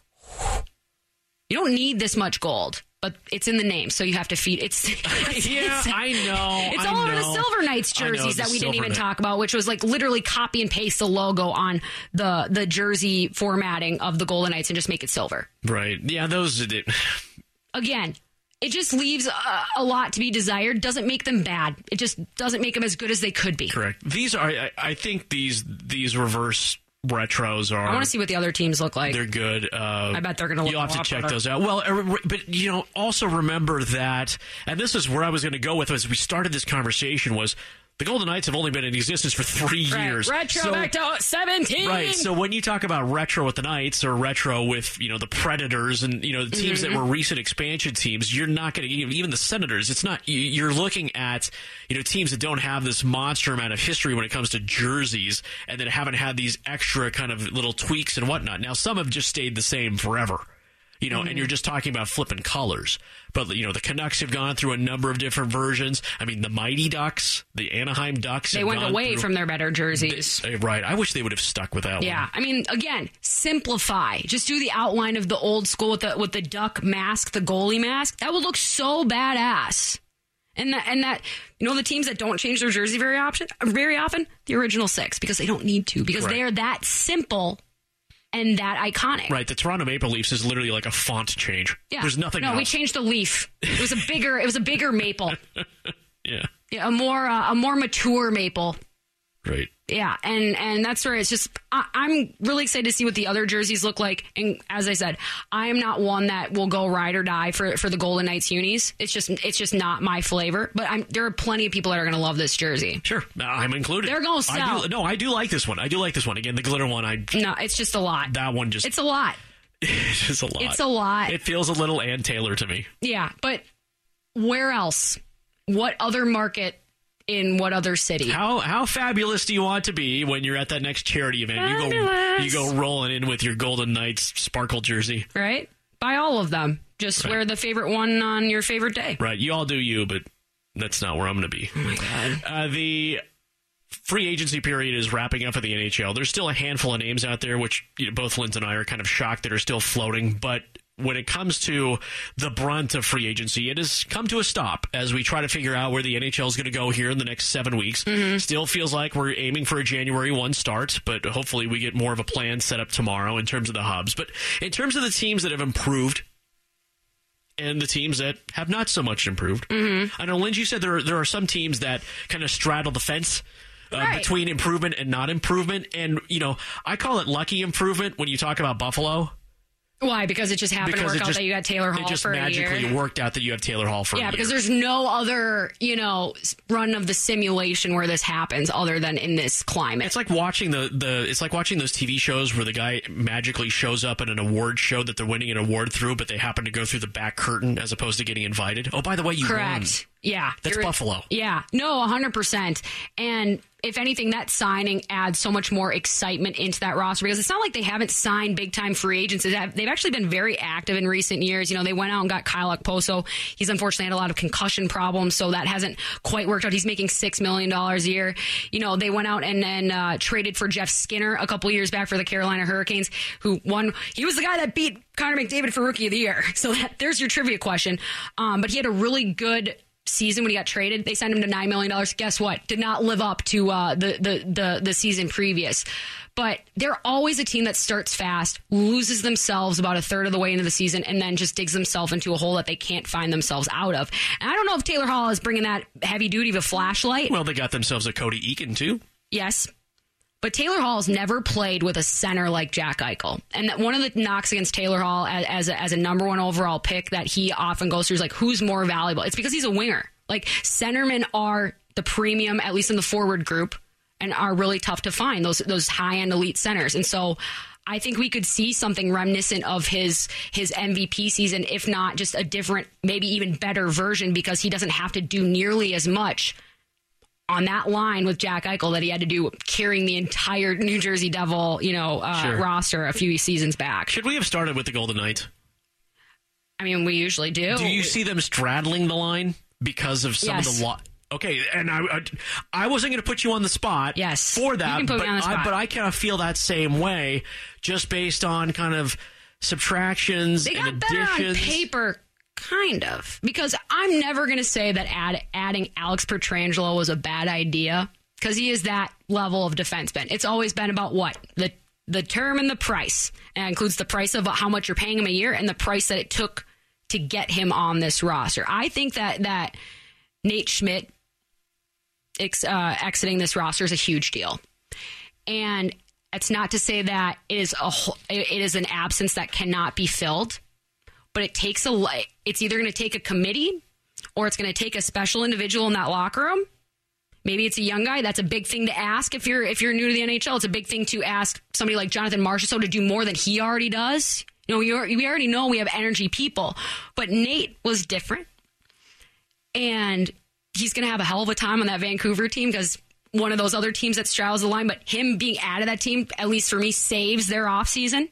you don't need this much gold. But it's in the name, so you have to feed. It's, it's yeah, it's, I know. It's I all know. over the Silver Knights I know, jerseys the that we didn't Silver even Knight. talk about, which was like literally copy and paste the logo on the the jersey formatting of the Golden Knights and just make it silver. Right. Yeah, those. It, Again, it just leaves a, a lot to be desired. Doesn't make them bad. It just doesn't make them as good as they could be. correct. These are. I, I think these these reverse retros are. I want to see what the other teams look like. They're good. Uh, I bet they're going to look You'll have a to lot check better. those out. Well, uh, but you know, also remember that, and this is where I was going to go with as we started this conversation was the Golden Knights have only been in existence for three Right. years. Retro So- back to seventeen. Right. So when you talk about retro with the Knights or retro with, you know, the Predators and, you know, the teams Mhm. that were recent expansion teams, you're not going to, even the Senators, it's not, you- you're looking at, you know, teams that don't have this monster amount of history when it comes to jerseys and that haven't had these extra kind of little tweaks and whatnot. Now, some have just stayed the same forever. You know, Mhm. and you're just talking about flipping colors. But, you know, the Canucks have gone through a number of different versions. I mean, the Mighty Ducks, the Anaheim Ducks. They have went gone away through- from their better jerseys. They- right. I wish they would have stuck with that one. Yeah, I mean, again, simplify. Just do the outline of the old school with the with the duck mask, the goalie mask. That would look so badass. And that, and that, you know, the teams that don't change their jersey very often, very often, the original six, because they don't need to, because Right. they are that simple and that iconic. Right. The Toronto Maple Leafs is literally like a font change. Yeah. There's nothing No, else. we changed the leaf. It was a bigger. It was a bigger maple. Yeah. Yeah, a more uh, a more mature maple. Right. Yeah, and and that's where it's just I, I'm really excited to see what the other jerseys look like. And as I said, I am not one that will go ride or die for for the Golden Knights unis. It's just it's just not my flavor. But I'm there are plenty of people that are going to love this jersey. Sure, I'm included. They're gonna I sell. do, no, I do like this one. I do like this one. Again, the glitter one. I No, it's just a lot. that one just It's a lot. it's just a lot. It's a lot. It feels a little Ann Taylor to me. Yeah, but where else? What other market? In what other city? How how fabulous do you want to be when you're at that next charity event? You go Fabulous. you go rolling in with your Golden Knights sparkle jersey. Right? Buy all of them. Just Right. wear the favorite one on your favorite day. Right. You all do you, but that's not where I'm going to be. Oh my god. Uh, the free agency period is wrapping up for the N H L. There's still a handful of names out there, which you know, both Linz and I are kind of shocked that are still floating. But when it comes to the brunt of free agency, it has come to a stop as we try to figure out where the N H L is going to go here in the next seven weeks. Mm-hmm. Still feels like we're aiming for a January first start, but hopefully we get more of a plan set up tomorrow in terms of the hubs. But in terms of the teams that have improved and the teams that have not so much improved, Mm-hmm. I know, Lindsay, you said there are, there are some teams that kind of straddle the fence uh, Right. between improvement and not improvement. And, you know, I call it lucky improvement when you talk about Buffalo. Why? Because it just happened Because to it work out just- that you got Taylor Hall It just for a magically year. worked out that you have Taylor Hall for a Yeah, year. because there's no other, you know, s- run of the simulation where this happens other than in this climate. It's like watching the, the it's like watching those T V shows where the guy magically shows up at an award show that they're winning an award through, but they happen to go through the back curtain as opposed to getting invited. Oh, by the way, you Correct. won. Yeah. That's You're- Buffalo. Yeah. No, one hundred percent. And if anything, that signing adds so much more excitement into that roster because it's not like they haven't signed big time free agents. They've they've actually been very active in recent years. You know, they went out and got Kyle Okposo. He's unfortunately had a lot of concussion problems, so that hasn't quite worked out. He's making six million dollars a year. You know, they went out and then uh, traded for Jeff Skinner a couple years back for the Carolina Hurricanes, who won. He was the guy that beat Connor McDavid for Rookie of the Year. So that, there's your trivia question. Um, but he had a really good season when he got traded. They signed him to nine million dollars. Guess what? Did not live up to uh, the, the, the, the season previous. But they're always a team that starts fast, loses themselves about a third of the way into the season, and then just digs themselves into a hole that they can't find themselves out of. And I don't know if Taylor Hall is bringing that heavy duty of a flashlight. Well, they got themselves a Cody Eakin, too. Yes. But Taylor Hall's never played with a center like Jack Eichel. And that one of the knocks against Taylor Hall as, as, a, as a number one overall pick that he often goes through is like, who's more valuable? It's because he's a winger. Like, centermen are the premium, at least in the forward group, and are really tough to find, those those high-end elite centers. And so I think we could see something reminiscent of his his M V P season, if not just a different, maybe even better version, because he doesn't have to do nearly as much on that line with Jack Eichel that he had to do carrying the entire New Jersey Devil, you know, uh, Sure. roster a few seasons back. Should we have started with the Golden Knights? I mean, we usually do. Do you see them straddling the line because of some Yes. of the law? Okay, and I, I, I wasn't going to put you on the spot yes. for that, You can put but, me on the I, spot. but I kind of feel that same way just based on kind of subtractions They got and better on additions. paper, kind of, because I'm never going to say that add, adding Alex Pietrangelo was a bad idea because he is that level of defenseman. It's always been about what? The the term and the price. And it includes the price of how much you're paying him a year and the price that it took to get him on this roster. I think that, that Nate Schmidt ex, uh, exiting this roster is a huge deal. And it's not to say that it is a whole, it is an absence that cannot be filled, but it takes a it's either going to take a committee or it's going to take a special individual in that locker room. Maybe it's a young guy. That's a big thing to ask if you're if you're new to the N H L. It's a big thing to ask somebody like Jonathan Marchessault to do more than he already does. You know, you're, we already know we have energy people, but Nate was different, and he's going to have a hell of a time on that Vancouver team because one of those other teams that straddles the line, but him being out of that team, at least for me, saves their offseason.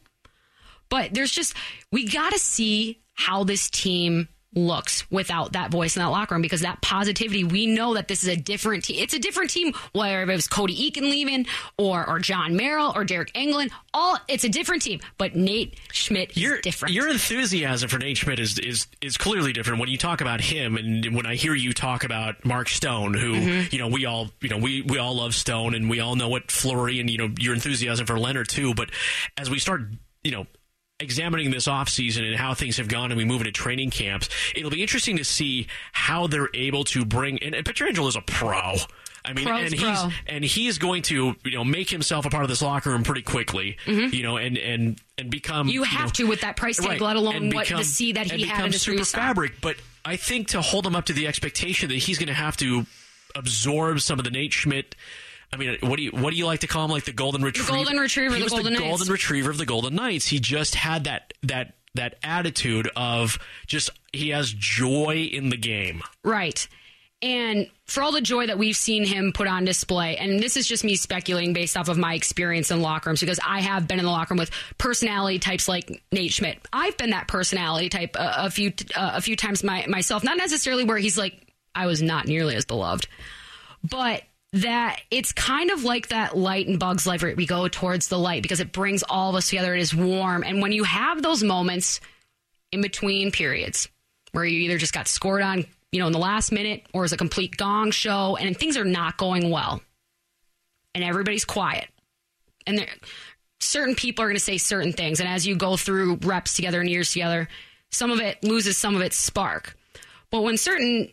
But there's just, we got to see how this team looks without that voice in that locker room because that positivity, we know that this is a different team. It's a different team, whether it was Cody Eakin leaving or or John Merrill or Derek Englund. All it's a different team, but Nate Schmidt your, is different. Your enthusiasm for Nate Schmidt is, is is clearly different when you talk about him and when I hear you talk about Mark Stone, who Mm-hmm. you know we all you know we, we all love Stone and we all know what Fleury and you know your enthusiasm for Leonard too. But as we start you know. examining this offseason and how things have gone and we move into training camps, it'll be interesting to see how they're able to bring and, and Pietrangelo is a pro. I mean, Pro's and pro. he's and he's going to you know make himself a part of this locker room pretty quickly, Mhm. you know, and and and become you have know, to with that price tag, right, let alone and what become- the C that and he had become in his super previous job. fabric. But I think to hold him up to the expectation that he's going to have to absorb some of the Nate Schmidt. I mean, what do you what do you like to call him? Like the golden retriever, golden retriever of He the was Golden the Knights. golden retriever of the Golden Knights. He just had that that that attitude of just he has joy in the game. Right. And for all the joy that we've seen him put on display, and this is just me speculating based off of my experience in locker rooms, because I have been in the locker room with personality types like Nate Schmidt. I've been that personality type a, a few uh, a few times my, myself, not necessarily where he's like, I was not nearly as beloved, but that it's kind of like that light in Bug's Life where we go towards the light because it brings all of us together. It is warm. And when you have those moments in between periods where you either just got scored on, you know, in the last minute or is a complete gong show and things are not going well and everybody's quiet and there, certain people are going to say certain things. And as you go through reps together and years together, some of it loses some of its spark. But when certain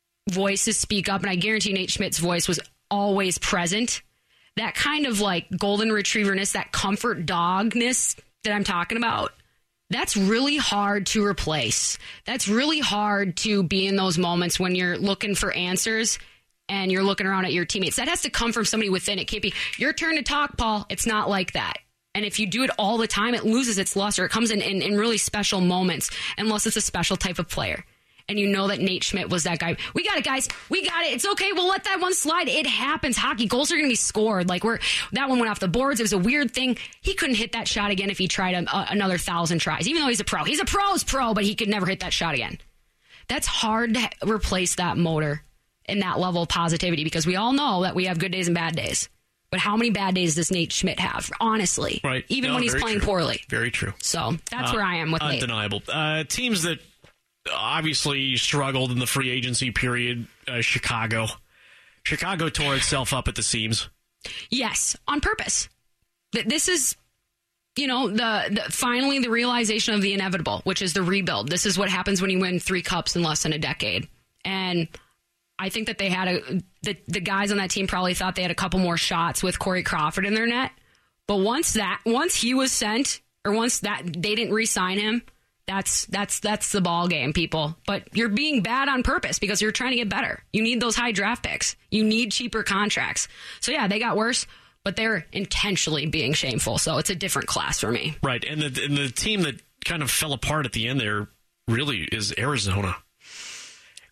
voices speak up, and I guarantee Nate Schmidt's voice was always present, that kind of like golden retrieverness, that comfort dogness that I'm talking about, that's really hard to replace. That's really hard to be in those moments when you're looking for answers and you're looking around at your teammates. That has to come from somebody within. It can't be your turn to talk, Paul. It's not like that. And if you do it all the time, it loses its luster. It comes in, in, in really special moments, unless it's a special type of player. And you know that Nate Schmidt was that guy. We got it, guys. We got it. It's okay. We'll let that one slide. It happens. Hockey goals are going to be scored. Like we're that one went off the boards. It was a weird thing. He couldn't hit that shot again if he tried a, a, another thousand tries. Even though he's a pro, he's a pro's pro, but he could never hit that shot again. That's hard to replace that motor and that level of positivity because we all know that we have good days and bad days. But how many bad days does Nate Schmidt have? Honestly, right? Even No, when he's very playing true. poorly. Very true. So that's Uh, where I am with Nate. undeniable. Uh, teams that obviously struggled in the free agency period. Uh, Chicago. Chicago tore itself up at the seams. Yes, on purpose. Th- This is, you know, the, the finally the realization of the inevitable, which is the rebuild. This is what happens when you win three cups in less than a decade. And I think that they had a the the guys on that team probably thought they had a couple more shots with Corey Crawford in their net. But once that once he was sent, or once that they didn't re-sign him, that's that's that's the ball game, people. But you're being bad on purpose because you're trying to get better. You need those high draft picks. You need cheaper contracts. So yeah, they got worse, but they're intentionally being shameful. So it's a different class for me. Right, and the and the team that kind of fell apart at the end there really is Arizona.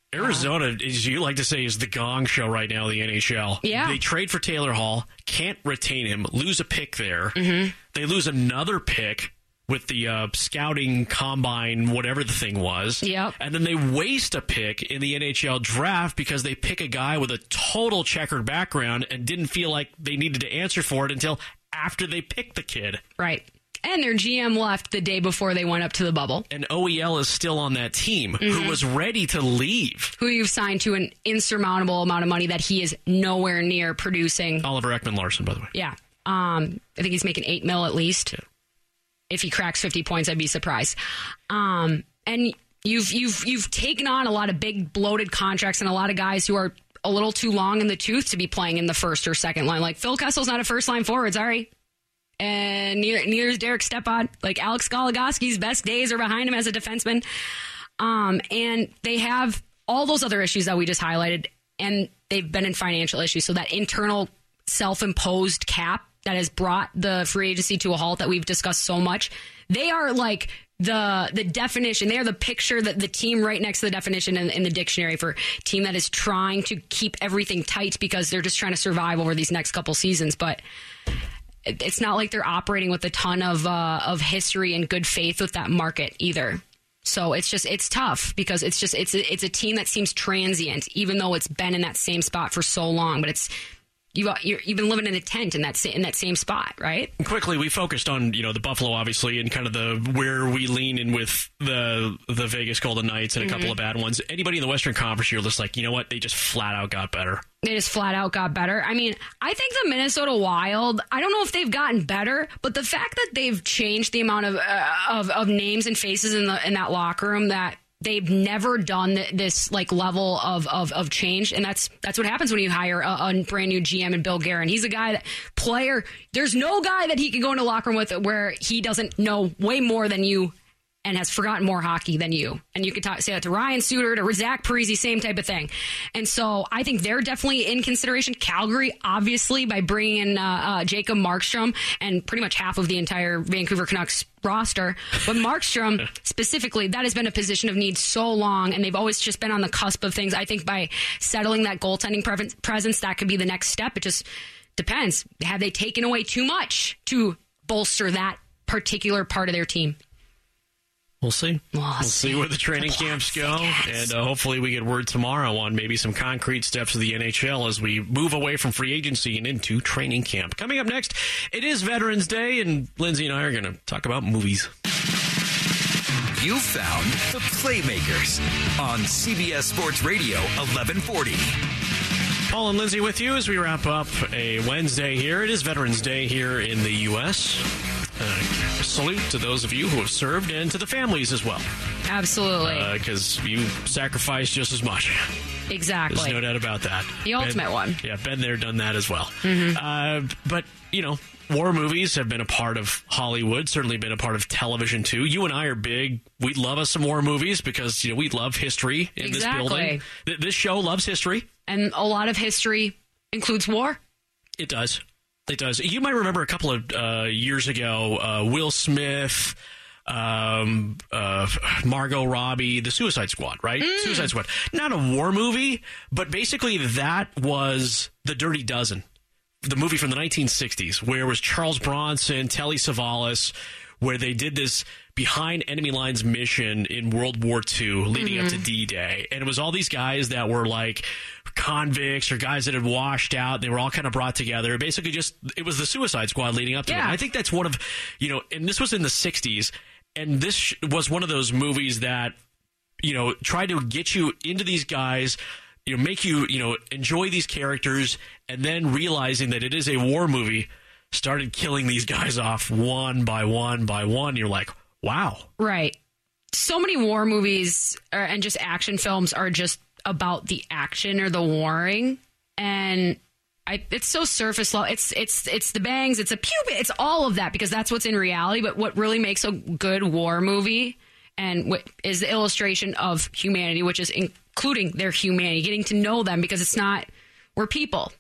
Arizona, as you like to say, is the gong show right now in the N H L. Yeah. They trade for Taylor Hall, can't retain him, lose a pick there. Mm-hmm. They lose another pick with the uh, scouting combine, whatever the thing was. Yep. And then they waste a pick in the N H L draft because they pick a guy with a total checkered background and didn't feel like they needed to answer for it until after they picked the kid. Right. And their G M left the day before they went up to the bubble. And O E L is still on that team, Mm-hmm. who was ready to leave. Who you've signed to an insurmountable amount of money that he is nowhere near producing. Oliver Ekman-Larsson, by the way. Yeah. Um, I think he's making eight mil at least. Yeah. If he cracks fifty points, I'd be surprised. Um, and you've you've you've taken on a lot of big bloated contracts and a lot of guys who are a little too long in the tooth to be playing in the first or second line. Like Phil Kessel's not a first line forward, sorry. And neither, neither is Derek Stepan. Like Alex Goligoski's best days are behind him as a defenseman. Um, and they have all those other issues that we just highlighted, and they've been in financial issues. So that internal self-imposed cap that has brought the free agency to a halt that we've discussed so much, they are like the the definition. They are the picture, that the team right next to the definition in, in the dictionary for team that is trying to keep everything tight because they're just trying to survive over these next couple seasons. But it's not like they're operating with a ton of uh, of history and good faith with that market either. So it's just it's tough because it's just it's a, it's a team that seems transient, even though it's been in that same spot for so long. But it's you you're, you've been living in a tent in that in that same spot, right? Quickly, we focused on you know the Buffalo, obviously, and kind of the where we lean in with the the Vegas Golden Knights and a mm-hmm. couple of bad ones. Anybody in the Western Conference, you're just like, you know what? They just flat out got better. They just flat out got better. I mean, I think the Minnesota Wild, I don't know if they've gotten better, but the fact that they've changed the amount of uh, of, of names and faces in the in that locker room, that they've never done this like level of, of, of change. And that's that's what happens when you hire a, a brand new G M in Bill Guerin. He's a guy that player. There's no guy that he can go into the locker room with where he doesn't know way more than you and has forgotten more hockey than you. And you could talk, say that to Ryan Suter, to Zach Parise, same type of thing. And so I think they're definitely in consideration. Calgary, obviously, by bringing in uh, uh, Jacob Markstrom and pretty much half of the entire Vancouver Canucks roster. But Markstrom, specifically, that has been a position of need so long, and they've always just been on the cusp of things. I think by settling that goaltending pre- presence, that could be the next step. It just depends. Have they taken away too much to bolster that particular part of their team? We'll see. We'll, we'll see. see where the training the camps go, and uh, hopefully we get word tomorrow on maybe some concrete steps of the N H L as we move away from free agency and into training camp. Coming up next, it is Veterans Day, and Lindsay and I are going to talk about movies. You found the Playmakers on C B S Sports Radio eleven forty. Paul and Lindsay with you as we wrap up a Wednesday here. It is Veterans Day here in the U S Uh, salute to those of you who have served and to the families as well. Absolutely. Because uh, you sacrifice just as much. Exactly. There's no doubt about that. The ultimate been, one. Yeah, been there, done that as well. Mm-hmm. Uh, but, you know, war movies have been a part of Hollywood, certainly been a part of television, too. You and I are big. We love us some war movies because, you know, we love history in exactly. this building. Th- this show loves history. And a lot of history includes war. It does. It does. You might remember a couple of uh, years ago, uh, Will Smith, um, uh, Margot Robbie, The Suicide Squad, right? Mm. Suicide Squad. Not a war movie, but basically that was The Dirty Dozen, the movie from the nineteen sixties, where it was Charles Bronson, Telly Savalas, where they did this behind enemy lines mission in World War Two leading mm-hmm. up to D-Day. And it was all these guys that were like convicts or guys that had washed out. They were all kind of brought together. Basically just, it was the Suicide Squad leading up to yeah. it. I think that's one of, you know, and this was in the sixties. And this was one of those movies that, you know, tried to get you into these guys, you know, make you, you know, enjoy these characters, and then realizing that it is a war movie, started killing these guys off one by one by one. You're like, wow. Right. So many war movies uh, and just action films are just about the action or the warring. And I, it's so surface level. It's it's it's the bangs. It's a pew. It's all of that because that's what's in reality. But what really makes a good war movie and what is the illustration of humanity, which is including their humanity, getting to know them, because it's not, we're people.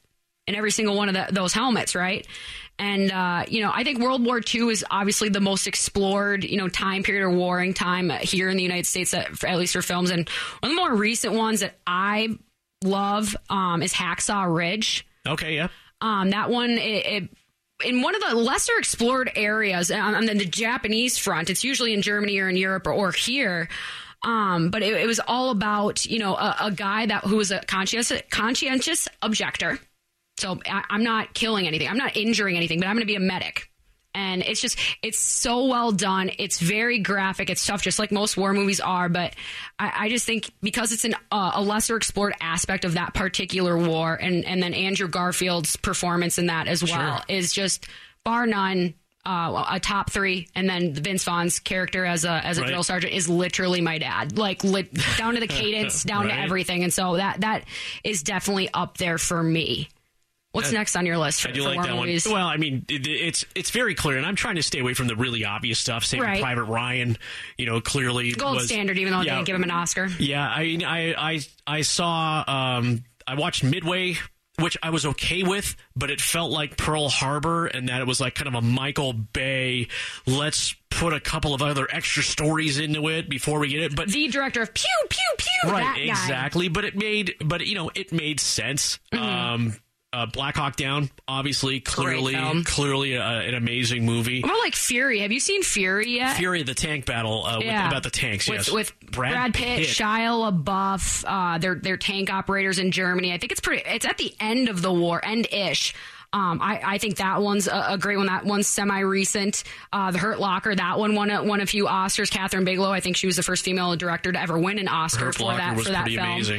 in every single one of the, those helmets, right? And, uh, you know, I think World War Two is obviously the most explored, you know, time period or warring time here in the United States, at, at least for films. And one of the more recent ones that I love um, is Hacksaw Ridge. Okay, yeah. Um, that one, it, it in one of the lesser explored areas on, on the, the Japanese front. It's usually in Germany or in Europe or, or here. Um, but it, it was all about, you know, a, a guy that who was a conscientious, conscientious objector. So I, I'm not killing anything. I'm not injuring anything, but I'm going to be a medic. And it's just, it's so well done. It's very graphic. It's tough, just like most war movies are. But I, I just think because it's an, uh, a lesser explored aspect of that particular war, and, and then Andrew Garfield's performance in that as well, sure. is just bar none. Uh, a top three, and then Vince Vaughn's character as a as a right. drill sergeant is literally my dad, like lit, down to the cadence, down right. to everything, and so that that is definitely up there for me. What's uh, next on your list? For, I do for like that movies? one. Well, I mean, it, it's it's very clear, and I'm trying to stay away from the really obvious stuff. Saving right. Private Ryan, you know, clearly gold was, standard, even though yeah, they didn't give him an Oscar. Yeah, I I I, I saw um, I watched Midway, which I was okay with, but it felt like Pearl Harbor, and that it was like kind of a Michael Bay, let's put a couple of other extra stories into it before we get it. But the director of Pew, Pew, Pew, right, that guy. exactly. But it made, but you know, it made sense. Mm-hmm. Um, uh, Black Hawk Down, obviously, clearly, clearly uh, an amazing movie. What about like Fury? Have you seen Fury yet? Fury, the tank battle uh, yeah. with, about the tanks, with, yes. With Brad, Brad Pitt, Pitt, Shia LaBeouf, uh, they're, they're tank operators in Germany. I think it's pretty, it's at the end of the war, end-ish. Um, I, I think that one's a, a great one. That one's semi-recent. Uh, The Hurt Locker, that one won a, won a few Oscars. Catherine Bigelow, I think she was the first female director to ever win an Oscar Hurt for Locker that was for that pretty film. Amazing.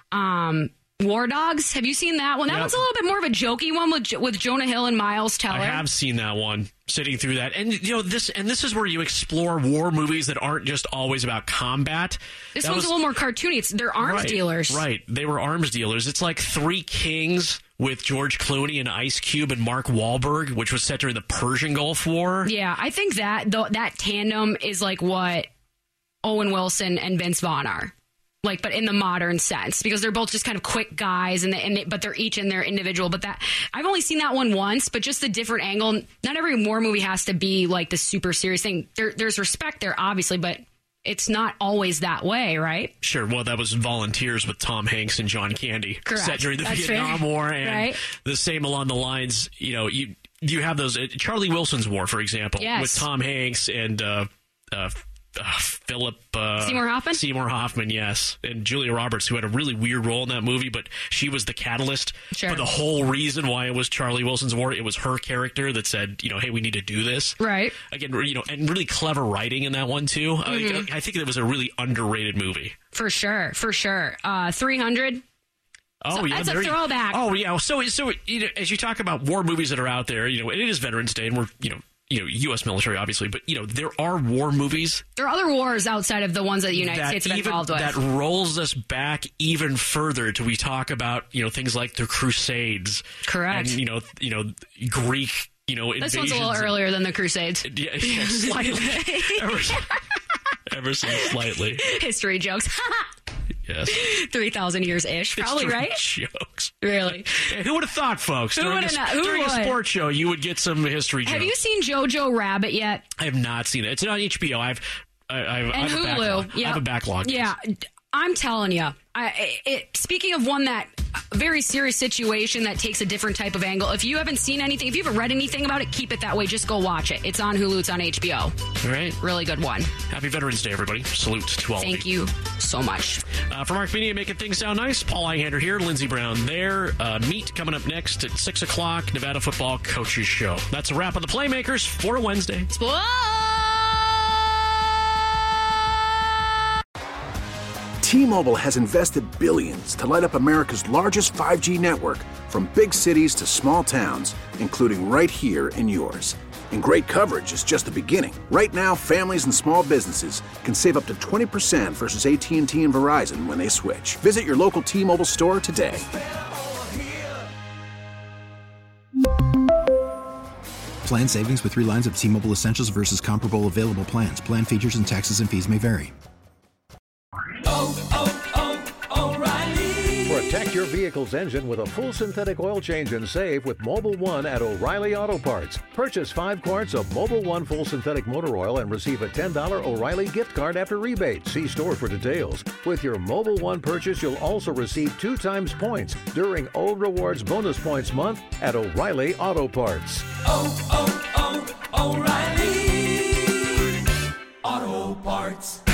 Um, War Dogs, have you seen that one? That yep. one's a little bit more of a jokey one with with Jonah Hill and Miles Teller. I have seen that one, sitting through that, and you know this, and this is where you explore war movies that aren't just always about combat. This that one's was, a little more cartoony. It's they're arms right, dealers, right? They were arms dealers. It's like Three Kings with George Clooney and Ice Cube and Mark Wahlberg, which was set during the Persian Gulf War. Yeah, I think that though that tandem is like what Owen Wilson and Vince Vaughn are. Like, but in the modern sense, because they're both just kind of quick guys, and, they, and they, but they're each in their individual. But that I've only seen that one once, but just the different angle. Not every war movie has to be like the super serious thing. There, there's respect there, obviously, but it's not always that way, right? Sure. Well, that was Volunteers with Tom Hanks and John Candy, correct, set during the That's Vietnam fair. War, and right? the same along the lines. You know, you you have those uh, Charlie Wilson's War, for example, yes. with Tom Hanks and. Uh, uh, Uh, Philip uh, Seymour Hoffman. Seymour Hoffman, yes, and Julia Roberts, who had a really weird role in that movie, but she was the catalyst sure. for the whole reason why it was Charlie Wilson's War. It was her character that said, you know, hey, we need to do this, right? Again, you know, and really clever writing in that one too. Mm-hmm. I, I think it was a really underrated movie, for sure, for sure. Uh, three hundred. Oh, so yeah, that's a throwback. Oh, yeah. So, so you know, as you talk about war movies that are out there, you know, and it is Veterans Day, and we're, you know. You know, U S military, obviously, but, you know, there are war movies. There are other wars outside of the ones that the United that States have been even, involved with. That rolls us back even further till we talk about, you know, things like the Crusades. Correct. And, you know, you know, Greek, you know, invasions. This one's a little earlier than the Crusades. Yeah, yeah slightly. ever, ever so slightly. History jokes. Yes. three thousand years-ish, probably, History right? jokes. Really? Yeah, who would have thought, folks? Who during a, a, who during would? a sports show, you would get some history jokes. Have you seen Jojo Rabbit yet? I have not seen it. It's on H B O. I've, I, I've, and I have Hulu. a backlog. Yep. I have a backlog. Yeah. I'm telling you, I, it, speaking of one that very serious situation that takes a different type of angle, if you haven't seen anything, if you haven't read anything about it, keep it that way. Just go watch it. It's on Hulu. It's on H B O. All right. Really good one. Happy Veterans Day, everybody. Salute to all Thank of you. Thank you so much. Uh, for Mark Media, making things sound nice, Paul Eihander here, Lindsey Brown there. Uh, meet coming up next at six o'clock, Nevada Football Coaches Show. That's a wrap on the Playmakers for Wednesday. Sports! T-Mobile has invested billions to light up America's largest five G network, from big cities to small towns, including right here in yours. And great coverage is just the beginning. Right now, families and small businesses can save up to twenty percent versus A T and T and Verizon when they switch. Visit your local T-Mobile store today. Plan savings with three lines of T-Mobile Essentials versus comparable available plans. Plan features and taxes and fees may vary. Oh, oh, oh, O'Reilly. For a Protect your vehicle's engine with a full synthetic oil change and save with Mobil One at O'Reilly Auto Parts. Purchase five quarts of Mobil One full synthetic motor oil and receive a ten dollars O'Reilly gift card after rebate. See store for details. With your Mobil One purchase, you'll also receive two times points during O Rewards Bonus Points Month at O'Reilly Auto Parts. Oh, oh, oh, O'Reilly Auto Parts.